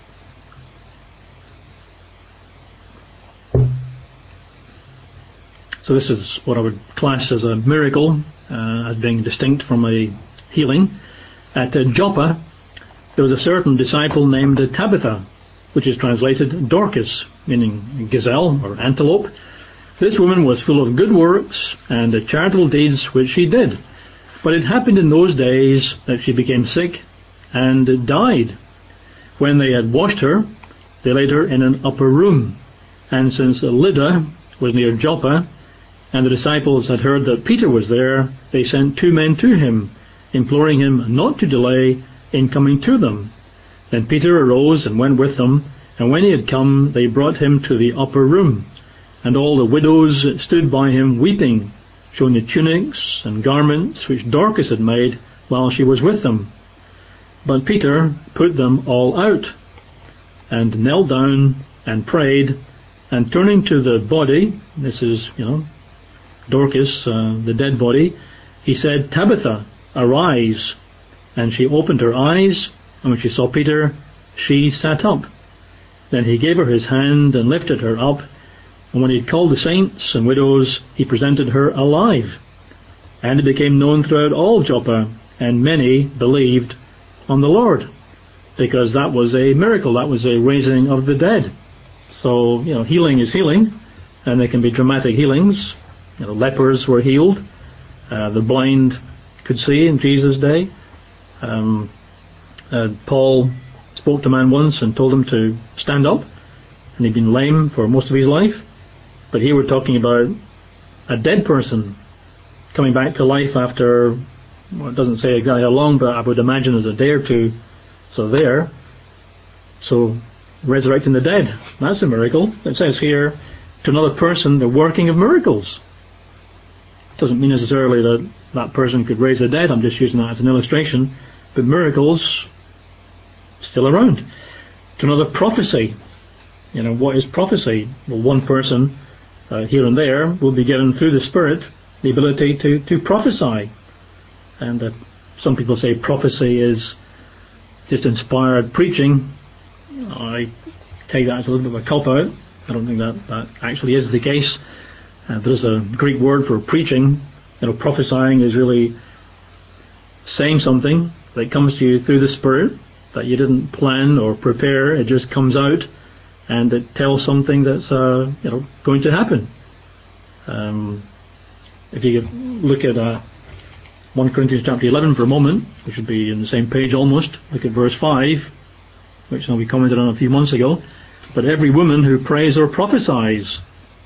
So this is what I would class as a miracle, as being distinct from a healing. At Joppa, there was a certain disciple named Tabitha, which is translated Dorcas, meaning gazelle or antelope. This woman was full of good works and charitable deeds which she did. But it happened in those days that she became sick and died. When they had washed her, they laid her in an upper room. And since Lydda was near Joppa, and the disciples had heard that Peter was there, they sent 2 men to him, imploring him not to delay in coming to them. Then Peter arose and went with them, and when he had come, they brought him to the upper room. And all the widows stood by him weeping, showing the tunics and garments which Dorcas had made while she was with them. But Peter put them all out, and knelt down and prayed, and turning to the body, this is, Dorcas, the dead body, he said, Tabitha, arise. And she opened her eyes, and when she saw Peter, she sat up. Then he gave her his hand and lifted her up, and when he had called the saints and widows, he presented her alive. And it became known throughout all Joppa, and many believed on the Lord, because that was a miracle, that was a raising of the dead. So, healing is healing, and there can be dramatic healings. Lepers were healed, the blind could see in Jesus' day. Paul spoke to a man once and told him to stand up, and he'd been lame for most of his life. But here we're talking about a dead person coming back to life after, it doesn't say exactly how long, but I would imagine as a day or two. So resurrecting the dead, that's a miracle. It says here, to another person, the working of miracles. Doesn't mean necessarily that that person could raise the dead. I'm just using that as an illustration. But miracles still around. To another, prophecy. What is prophecy? Well, one person here and there will be given through the Spirit the ability to prophesy. And some people say prophecy is just inspired preaching. I take that as a little bit of a cop-out. I don't think that actually is the case. There's a Greek word for preaching. Prophesying is really saying something that comes to you through the Spirit that you didn't plan or prepare. It just comes out, and it tells something that's going to happen. If you look at 1 Corinthians chapter 11 for a moment, which would be in the same page almost, look at verse 5, which we commented on a few months ago. But every woman who prays or prophesies.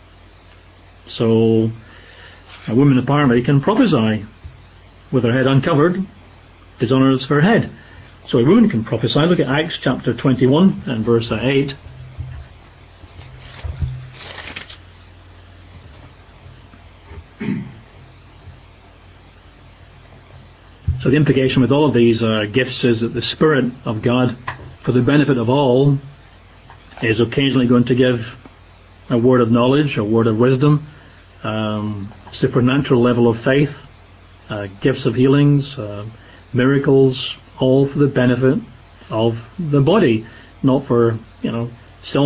So a woman apparently can prophesy with her head uncovered, dishonours her head. So a woman can prophesy. Look at Acts chapter 21 and verse 8. So the implication with all of these gifts is that the Spirit of God, for the benefit of all, is occasionally going to give a word of knowledge, a word of wisdom, supernatural level of faith, gifts of healings, miracles, all for the benefit of the body, not for,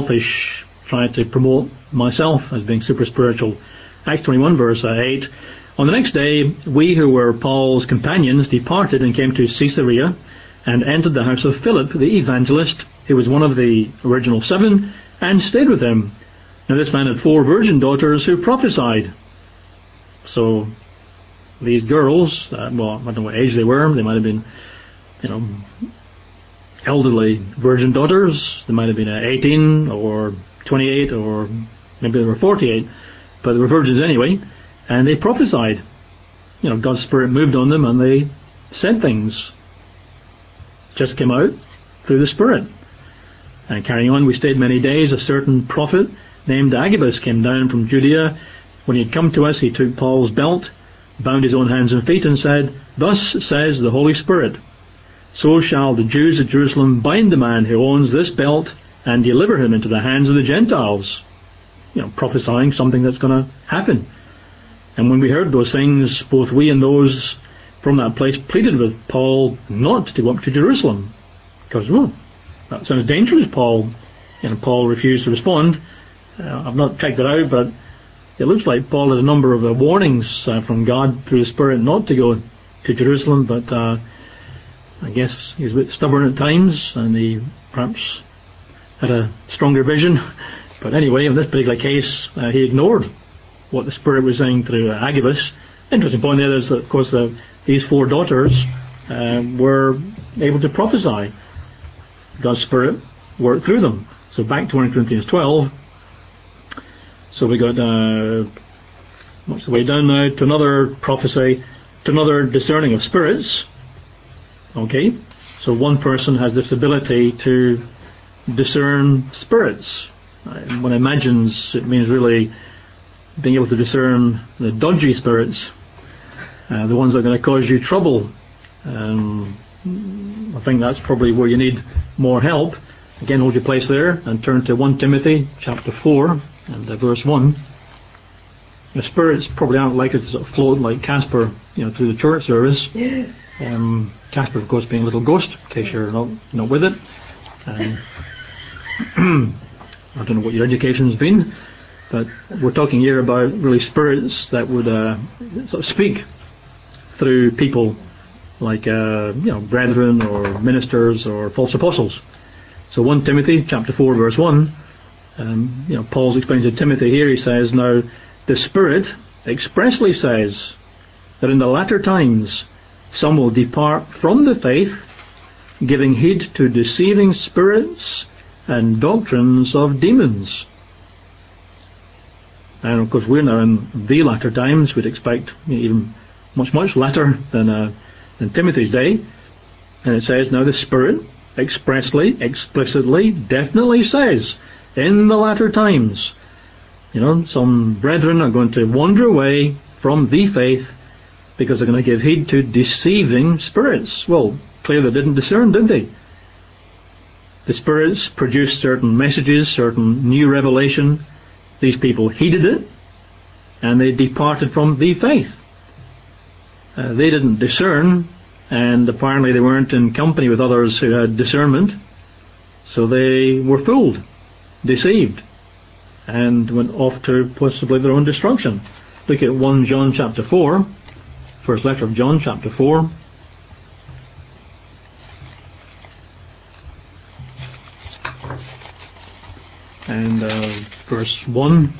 selfish trying to promote myself as being super spiritual. Acts 21 verse 8, On the next day, we who were Paul's companions departed and came to Caesarea and entered the house of Philip the evangelist, who was one of the original 7, and stayed with him. Now this man had 4 virgin daughters who prophesied. So these girls, well, I don't know what age they were. They might have been, elderly virgin daughters. They might have been 18 or 28, or maybe they were 48, but they were virgins anyway, and they prophesied. God's Spirit moved on them and they said things. Just came out through the Spirit. And carrying on, we stayed many days. A certain prophet named Agabus came down from Judea. When he had come to us, he took Paul's belt, bound his own hands and feet, and said, "Thus says the Holy Spirit, so shall the Jews at Jerusalem bind the man who owns this belt and deliver him into the hands of the Gentiles." Prophesying something that's going to happen. And when we heard those things, both we and those from that place pleaded with Paul not to go up to Jerusalem. Because, that sounds dangerous, Paul. Paul refused to respond. I've not checked it out, but it looks like Paul had a number of warnings from God through the Spirit not to go to Jerusalem, but I guess he was a bit stubborn at times, and he perhaps had a stronger vision. But anyway, in this particular case, he ignored what the Spirit was saying through Agabus. Interesting point there is that, of course, these 4 daughters were able to prophesy. God's Spirit worked through them. So back to 1 Corinthians 12. So we got much the way down now to another prophecy, to another discerning of spirits. Okay, so one person has this ability to discern spirits. One imagines it means really being able to discern the dodgy spirits, the ones that are going to cause you trouble. I think that's probably where you need more help. Again, hold your place there and turn to 1 Timothy chapter 4 and verse 1. The spirits probably aren't likely to sort of float like Casper, through the church service. Casper, of course, being a little ghost, in case you're not with it. I don't know what your education's been, but we're talking here about really spirits that would sort of speak through people like brethren or ministers or false apostles. So 1 Timothy chapter 4 verse 1, Paul's explaining to Timothy here. He says, "Now the Spirit expressly says that in the latter times some will depart from the faith, giving heed to deceiving spirits and doctrines of demons." And of course we're now in the latter times. We'd expect even much latter than Timothy's day. And it says, now the Spirit expressly, explicitly, definitely says, in the latter times, some brethren are going to wander away from the faith because they're going to give heed to deceiving spirits. Well, clearly they didn't discern, did they? The spirits produced certain messages, certain new revelation. These people heeded it, and they departed from the faith. They didn't discern, and apparently they weren't in company with others who had discernment, so they were fooled, deceived, and went off to possibly their own destruction. Look at 1 John chapter 4, first letter of John chapter 4. And verse 1.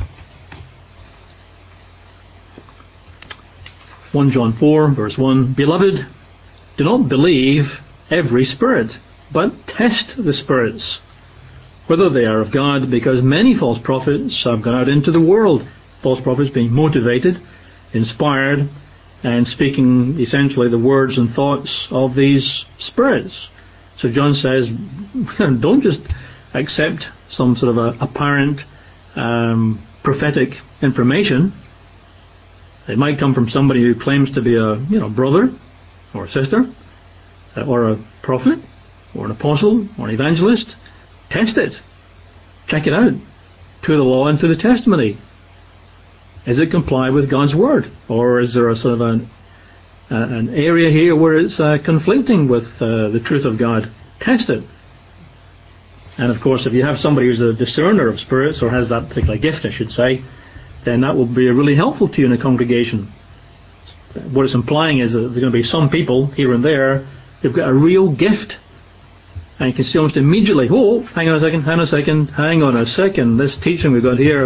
1 John 4 verse 1. "Beloved, do not believe every spirit, but test the spirits, whether they are of God, because many false prophets have gone out into the world." False prophets being motivated, inspired, and speaking essentially the words and thoughts of these spirits. So John says, don't just accept some sort of a apparent prophetic information. It might come from somebody who claims to be a brother or a sister, or a prophet, or an apostle, or an evangelist. Test it. Check it out. To the law and to the testimony. Is it comply with God's word? Or is there a sort of an area here where it's conflicting with the truth of God? Test it. And of course, if you have somebody who's a discerner of spirits, or has that particular gift, I should say, then that will be really helpful to you in a congregation. what it's implying is that there are going to be some people here and there who've got a real gift. And you can see almost immediately, hang on a second, this teaching we've got here,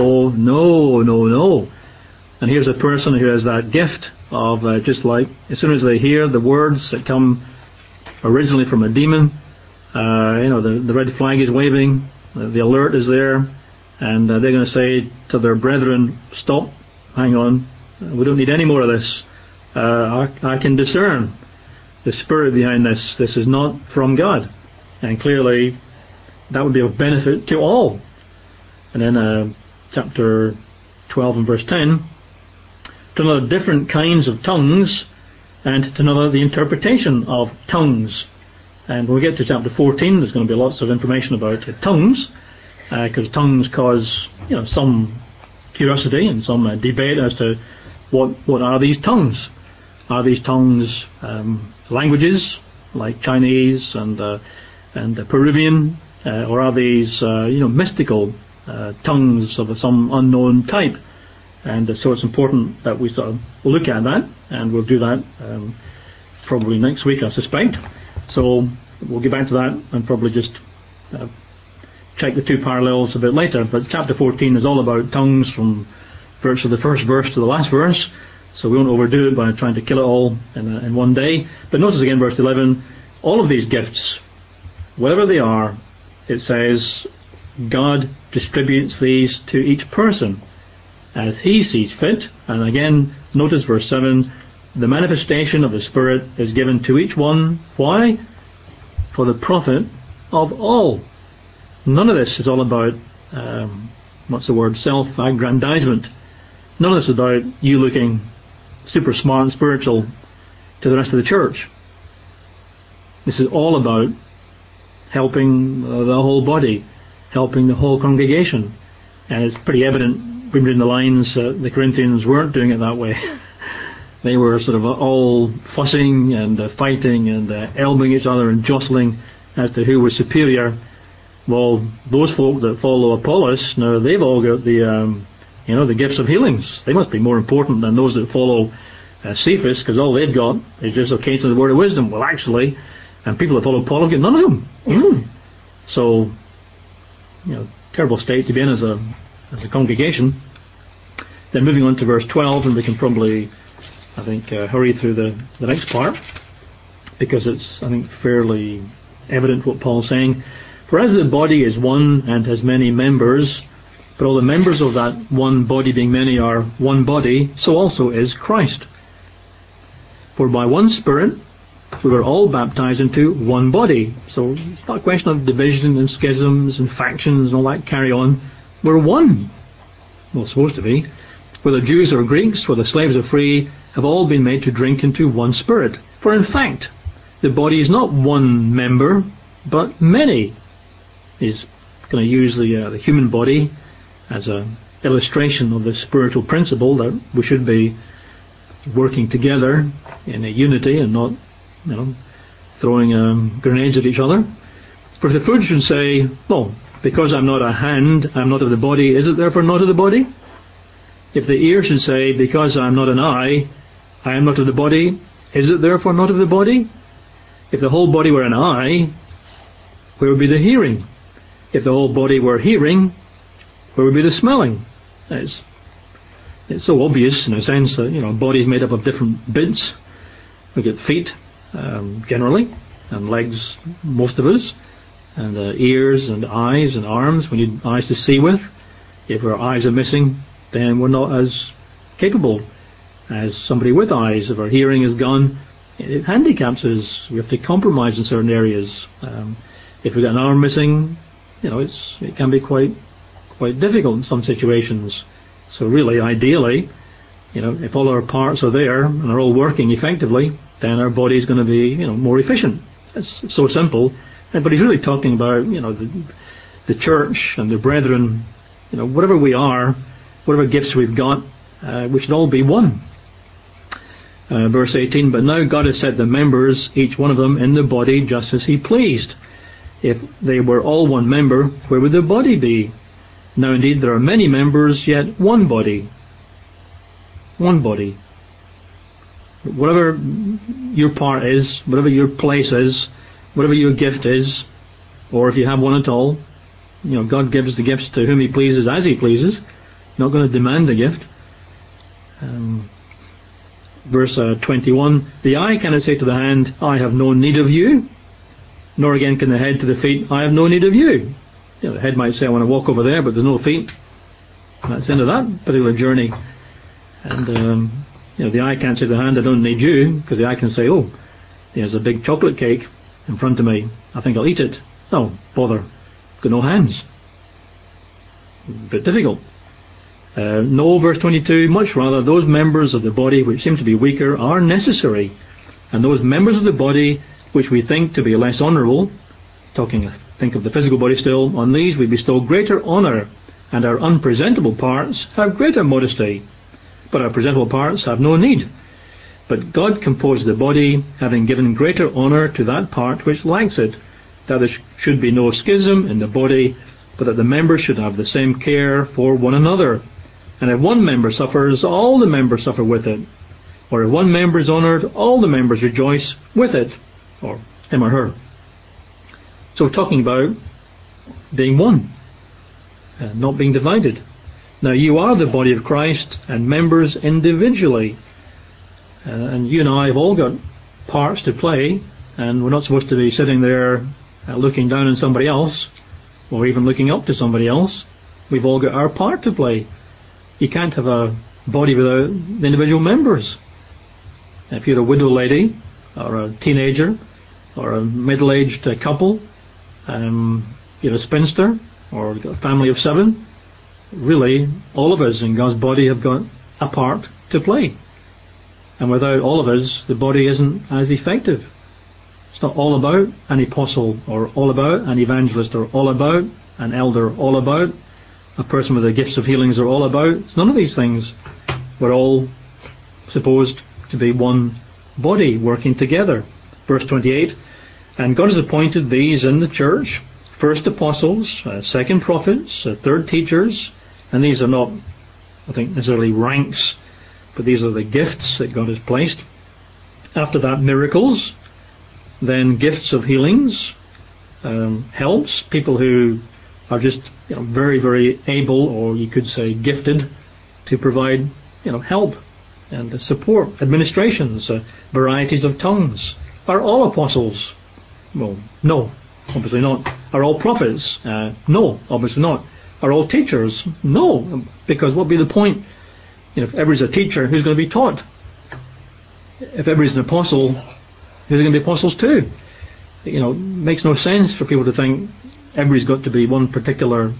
no. And here's a person who has that gift of just like, as soon as they hear the words that come originally from a demon, the red flag is waving, the alert is there, and they're going to say to their brethren, stop, hang on, we don't need any more of this. I can discern the spirit behind this. This is not from God. And clearly that would be of benefit to all. And then chapter 12 and verse 10, to know different kinds of tongues, and to know the interpretation of tongues. And when we get to chapter 14, there's going to be lots of information about tongues, because tongues cause some curiosity and some debate as to what are these tongues. Are these tongues languages like Chinese and Peruvian, or are these mystical tongues of some unknown type? And so it's important that we sort of look at that, and we'll do that probably next week, I suspect. So we'll get back to that and probably just check the two parallels a bit later. But chapter 14 is all about tongues from virtually the first verse to the last verse, so we won't overdo it by trying to kill it all in one day. But notice again verse 11, all of these gifts, whatever they are, it says God distributes these to each person as he sees fit. And again, notice verse 7, the manifestation of the Spirit is given to each one. Why? For the profit of all. None of this is all about, self-aggrandizement. None of this is about you looking super smart and spiritual to the rest of the church. This is all about helping the whole body, helping the whole congregation. And it's pretty evident, reading the lines, the Corinthians weren't doing it that way. They were sort of all fussing and fighting and elbowing each other and jostling as to who was superior. Well, those folk that follow Apollos, now they've all got the gifts of healings. They must be more important than those that follow Cephas, because all they've got is just occasionally the word of wisdom. Well, actually, and people that follow Paul have got none of them. So, terrible state to be in as a congregation. Then moving on to verse 12, and we can probably, hurry through the next part, because it's, fairly evident what Paul's saying. For as the body is one and has many members, but all the members of that one body being many are one body, so also is Christ. For by one Spirit we were all baptized into one body. So it's not a question of division and schisms and factions and all that carry on. We're one. Well, supposed to be. Whether Jews or Greeks, whether slaves or free, have all been made to drink into one Spirit. For in fact, the body is not one member, but many. He's going to use the human body as an illustration of the spiritual principle that we should be working together in a unity and not, throwing grenades at each other. For if the foot should say, well, because I'm not a hand, I'm not of the body, is it therefore not of the body? If the ear should say, because I'm not an eye, I am not of the body, is it therefore not of the body? If the whole body were an eye, where would be the hearing? If the whole body were hearing, where would be the smelling? It's so obvious in a sense that, a body is made up of different bits. We get feet, generally, and legs, most of us, and ears and eyes and arms. We need eyes to see with. If our eyes are missing, then we're not as capable as somebody with eyes. If our hearing is gone, it handicaps us. We have to compromise in certain areas. If we've got an arm missing, it can be quite difficult in some situations. So really, ideally, if all our parts are there and are all working effectively, then our body is going to be, more efficient. It's so simple. But he's really talking about, the church and the brethren, whatever we are, whatever gifts we've got, we should all be one. Verse 18, but now God has set the members, each one of them, in the body just as he pleased. If they were all one member, where would the body be? Now indeed there are many members, yet one body. One body. Whatever your part is, whatever your place is, whatever your gift is, or if you have one at all, God gives the gifts to whom He pleases as He pleases. Not going to demand a gift. Verse 21, the eye cannot say to the hand, I have no need of you, nor again can the head to the feet, I have no need of you. The head might say, I want to walk over there, but there's no feet. And that's the end of that particular journey. And the eye can't say to the hand, I don't need you, because the eye can say, oh, there's a big chocolate cake in front of me, I think I'll eat it. Oh, bother, got no hands. A bit difficult. No, verse 22, much rather those members of the body which seem to be weaker are necessary, and those members of the body which we think to be less honourable, think of the physical body still, on these we bestow greater honour, and our unpresentable parts have greater modesty, but our presentable parts have no need. But God composed the body, having given greater honour to that part which lacks it, that there should be no schism in the body, but that the members should have the same care for one another. And if one member suffers, all the members suffer with it. Or if one member is honoured, all the members rejoice with it, or him or her. So we're talking about being one, not being divided. Now you are the body of Christ and members individually. And you and I have all got parts to play, and we're not supposed to be sitting there looking down on somebody else, or even looking up to somebody else. We've all got our part to play. You can't have a body without the individual members. If you're a widow lady, or a teenager, or a middle-aged couple, you're a spinster, or a family of 7, really, all of us in God's body have got a part to play. And without all of us, the body isn't as effective. It's not all about an apostle, or all about an evangelist, or all about an elder, all about a person with the gifts of healings, are all about. It's none of these things. We're all supposed to be one body working together. Verse 28, and God has appointed these in the church, first apostles, second prophets, third teachers, and these are not, I think, necessarily ranks, but these are the gifts that God has placed. After that, miracles, then gifts of healings, helps, people who are just very, very able, or you could say gifted, to provide help and support. Administrations, varieties of tongues. Are all apostles? Well, no, obviously not. Are all prophets? No, obviously not. Are all teachers? No, because what would be the point? If everybody's a teacher, who's going to be taught? If everybody's an apostle, who's going to be apostles too? It makes no sense for people to think everybody's got to be one particular,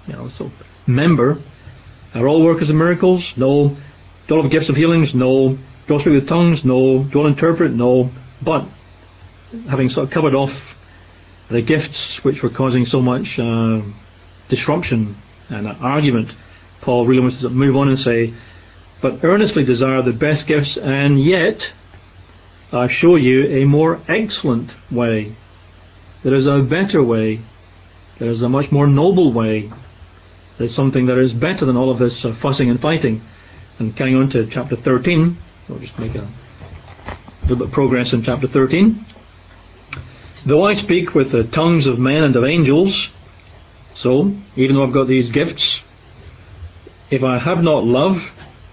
member. Are all workers of miracles? No. Do all have gifts of healings? No. Do all speak with tongues? No. Do all interpret? No. But having sort of covered off the gifts which were causing so much disruption and argument, Paul really wants to move on and say, but earnestly desire the best gifts, and yet I show you a more excellent way. There is a better way. There is a much more noble way. There's something that is better than all of this fussing and fighting. And carrying on to chapter 13, I'll just make a little bit of progress in chapter 13. Though I speak with the tongues of men and of angels, so, even though I've got these gifts, if I have not love,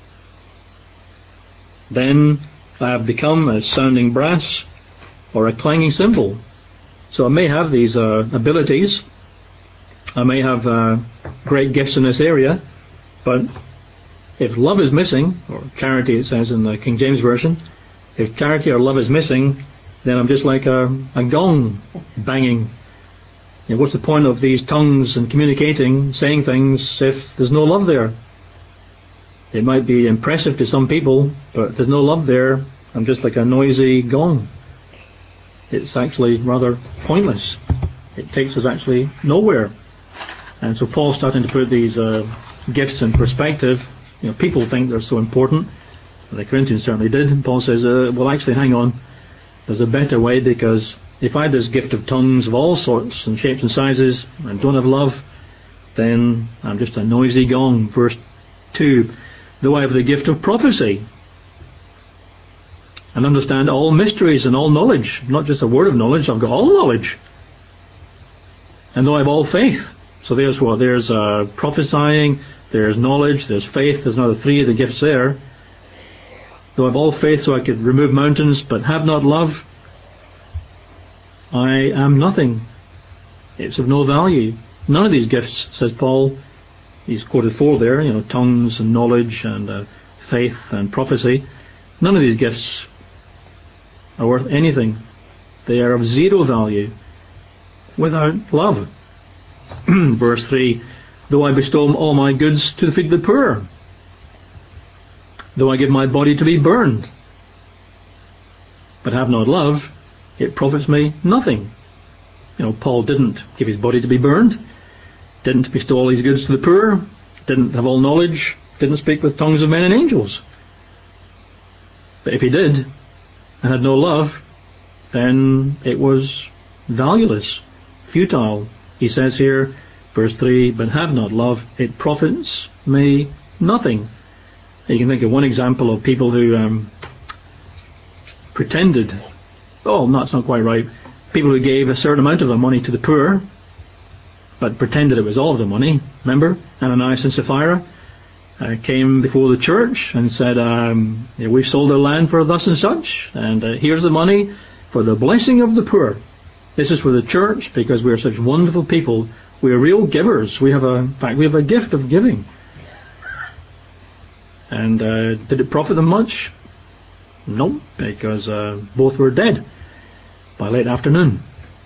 then I have become a sounding brass or a clanging cymbal. So I may have these abilities, I may have great gifts in this area, but if love is missing, or charity it says in the King James Version, if charity or love is missing, then I'm just like a gong banging. What's the point of these tongues and communicating, saying things, if there's no love there? It might be impressive to some people, but if there's no love there, I'm just like a noisy gong. It's actually rather pointless. It takes us actually nowhere. And so Paul's starting to put these gifts in perspective. People think they're so important. The Corinthians certainly did. And Paul says, well, actually, hang on. There's a better way, because if I had this gift of tongues of all sorts and shapes and sizes and don't have love, then I'm just a noisy gong. Verse 2, though I have the gift of prophecy and understand all mysteries and all knowledge. Not just a word of knowledge, I've got all knowledge. And though I have all faith. So there's what? There's prophesying, there's knowledge, there's faith, there's another three of the gifts there. Though I have all faith so I could remove mountains, but have not love, I am nothing. It's of no value. None of these gifts, says Paul, he's quoted four there, tongues and knowledge and faith and prophecy. None of these gifts are worth anything. They are of zero value without love. Verse 3, though I bestow all my goods to feed the poor, though I give my body to be burned, but have not love, it profits me nothing. Paul didn't give his body to be burned, didn't bestow all his goods to the poor, didn't have all knowledge, didn't speak with tongues of men and angels. But if he did, and had no love, then it was valueless, futile. He says here, verse 3, but have not love, it profits me nothing. You can think of one example of people who pretended, no, that's not quite right, people who gave a certain amount of their money to the poor, but pretended it was all of the money. Remember, Ananias and Sapphira came before the church and said, we've sold our land for thus and such, and here's the money for the blessing of the poor. This is for the church, because we are such wonderful people. We are real givers. In fact, we have a gift of giving. And did it profit them much? No, because both were dead by late afternoon.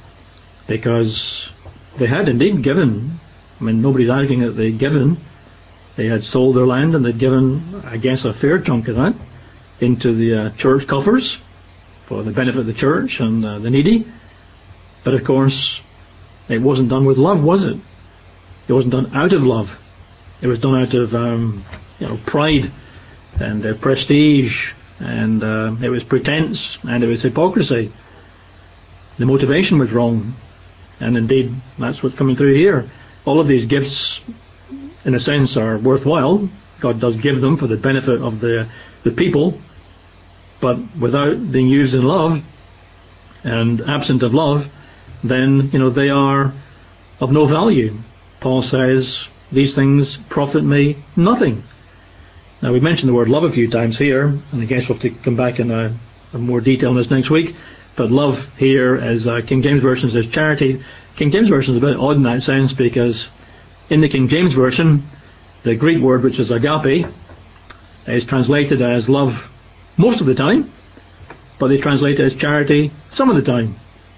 Because they had indeed given. Nobody's arguing that they'd given. They had sold their land and they'd given, I guess, a fair chunk of that into the church coffers for the benefit of the church and the needy. But of course, it wasn't done with love, was it? It wasn't done out of love. It was done out of pride and prestige, and it was pretense and it was hypocrisy. The motivation was wrong, and indeed that's what's coming through here. All of these gifts, in a sense, are worthwhile. God does give them for the benefit of the people, but without being used in love and absent of love, then they are of no value. Paul says these things profit me nothing. Now, we mentioned the word love a few times here, and I guess we'll have to come back in a more detail on this next week. But love here, as King James Version says, charity. King James Version is a bit odd in that sense, because in the King James Version, the Greek word, which is agape, is translated as love most of the time, but they translate it as charity some of the time.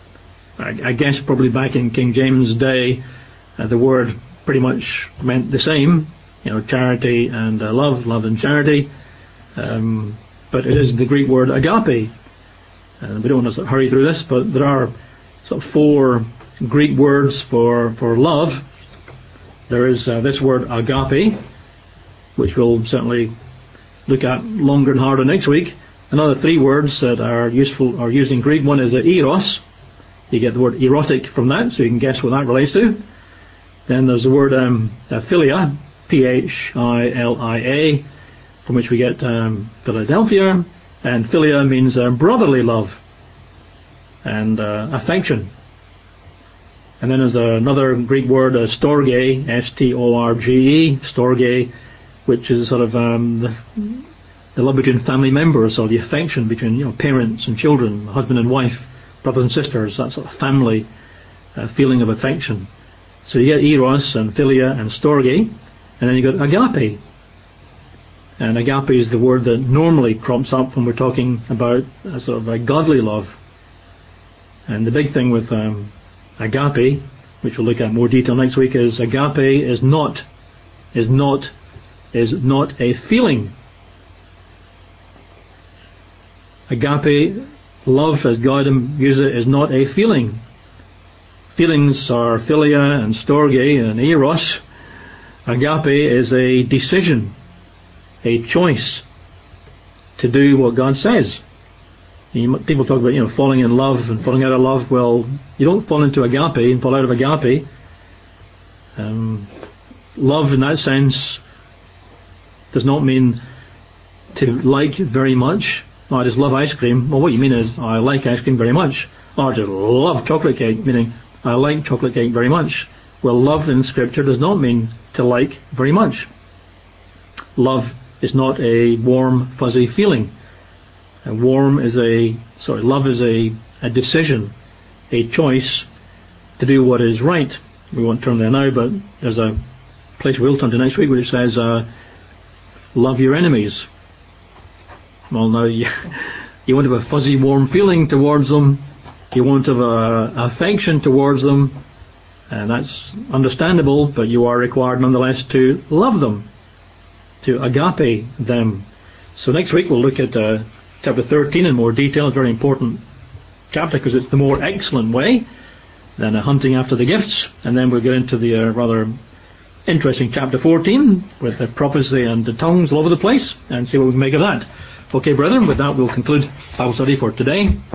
I guess probably back in King James' day, the word pretty much meant the same, charity and love and charity, but it is the Greek word agape. We don't want to hurry through this, but there are sort of four Greek words for love. There is this word agape, which we'll certainly look at longer and harder next week. Another three words that are useful are used in Greek. One is eros. You get the word erotic from that, so you can guess what that relates to. Then there's the word philia, Philia, from which we get Philadelphia, and philia means brotherly love and affection. And then there's another Greek word, storge, S-T-O-R-G-E, storge, which is sort of the love between family members, or the affection between parents and children, husband and wife, brothers and sisters, that sort of family feeling of affection. So you get eros and philia and storge, and then you got agape. And agape is the word that normally crops up when we're talking about a sort of a godly love. And the big thing with agape, which we'll look at in more detail next week, is agape is not a feeling. Agape, love as God uses it, is not a feeling. Feelings are philia and storge and eros. Agape is a decision, a choice to do what God says. People talk about falling in love and falling out of love. Well, you don't fall into agape and fall out of agape. Love in that sense does not mean to like very much. "Oh, I just love ice cream." Well, what you mean is, "I like ice cream very much." "Oh, I just love chocolate cake," meaning, "I like chocolate cake very much." Well, love in Scripture does not mean to like very much. Love is not a warm, fuzzy feeling. Love is a decision, a choice to do what is right. We won't turn there now, but there's a place we'll turn to next week where it says, love your enemies. Well, now you want to have a fuzzy, warm feeling towards them. You want to have affection towards them, and that's understandable, but you are required nonetheless to love them, to agape them. So next week we'll look at chapter 13 in more detail. It's a very important chapter because it's the more excellent way than hunting after the gifts. And then we'll get into the rather interesting chapter 14 with the prophecy and the tongues all over the place and see what we can make of that. Okay, brethren, with that we'll conclude Bible study for today.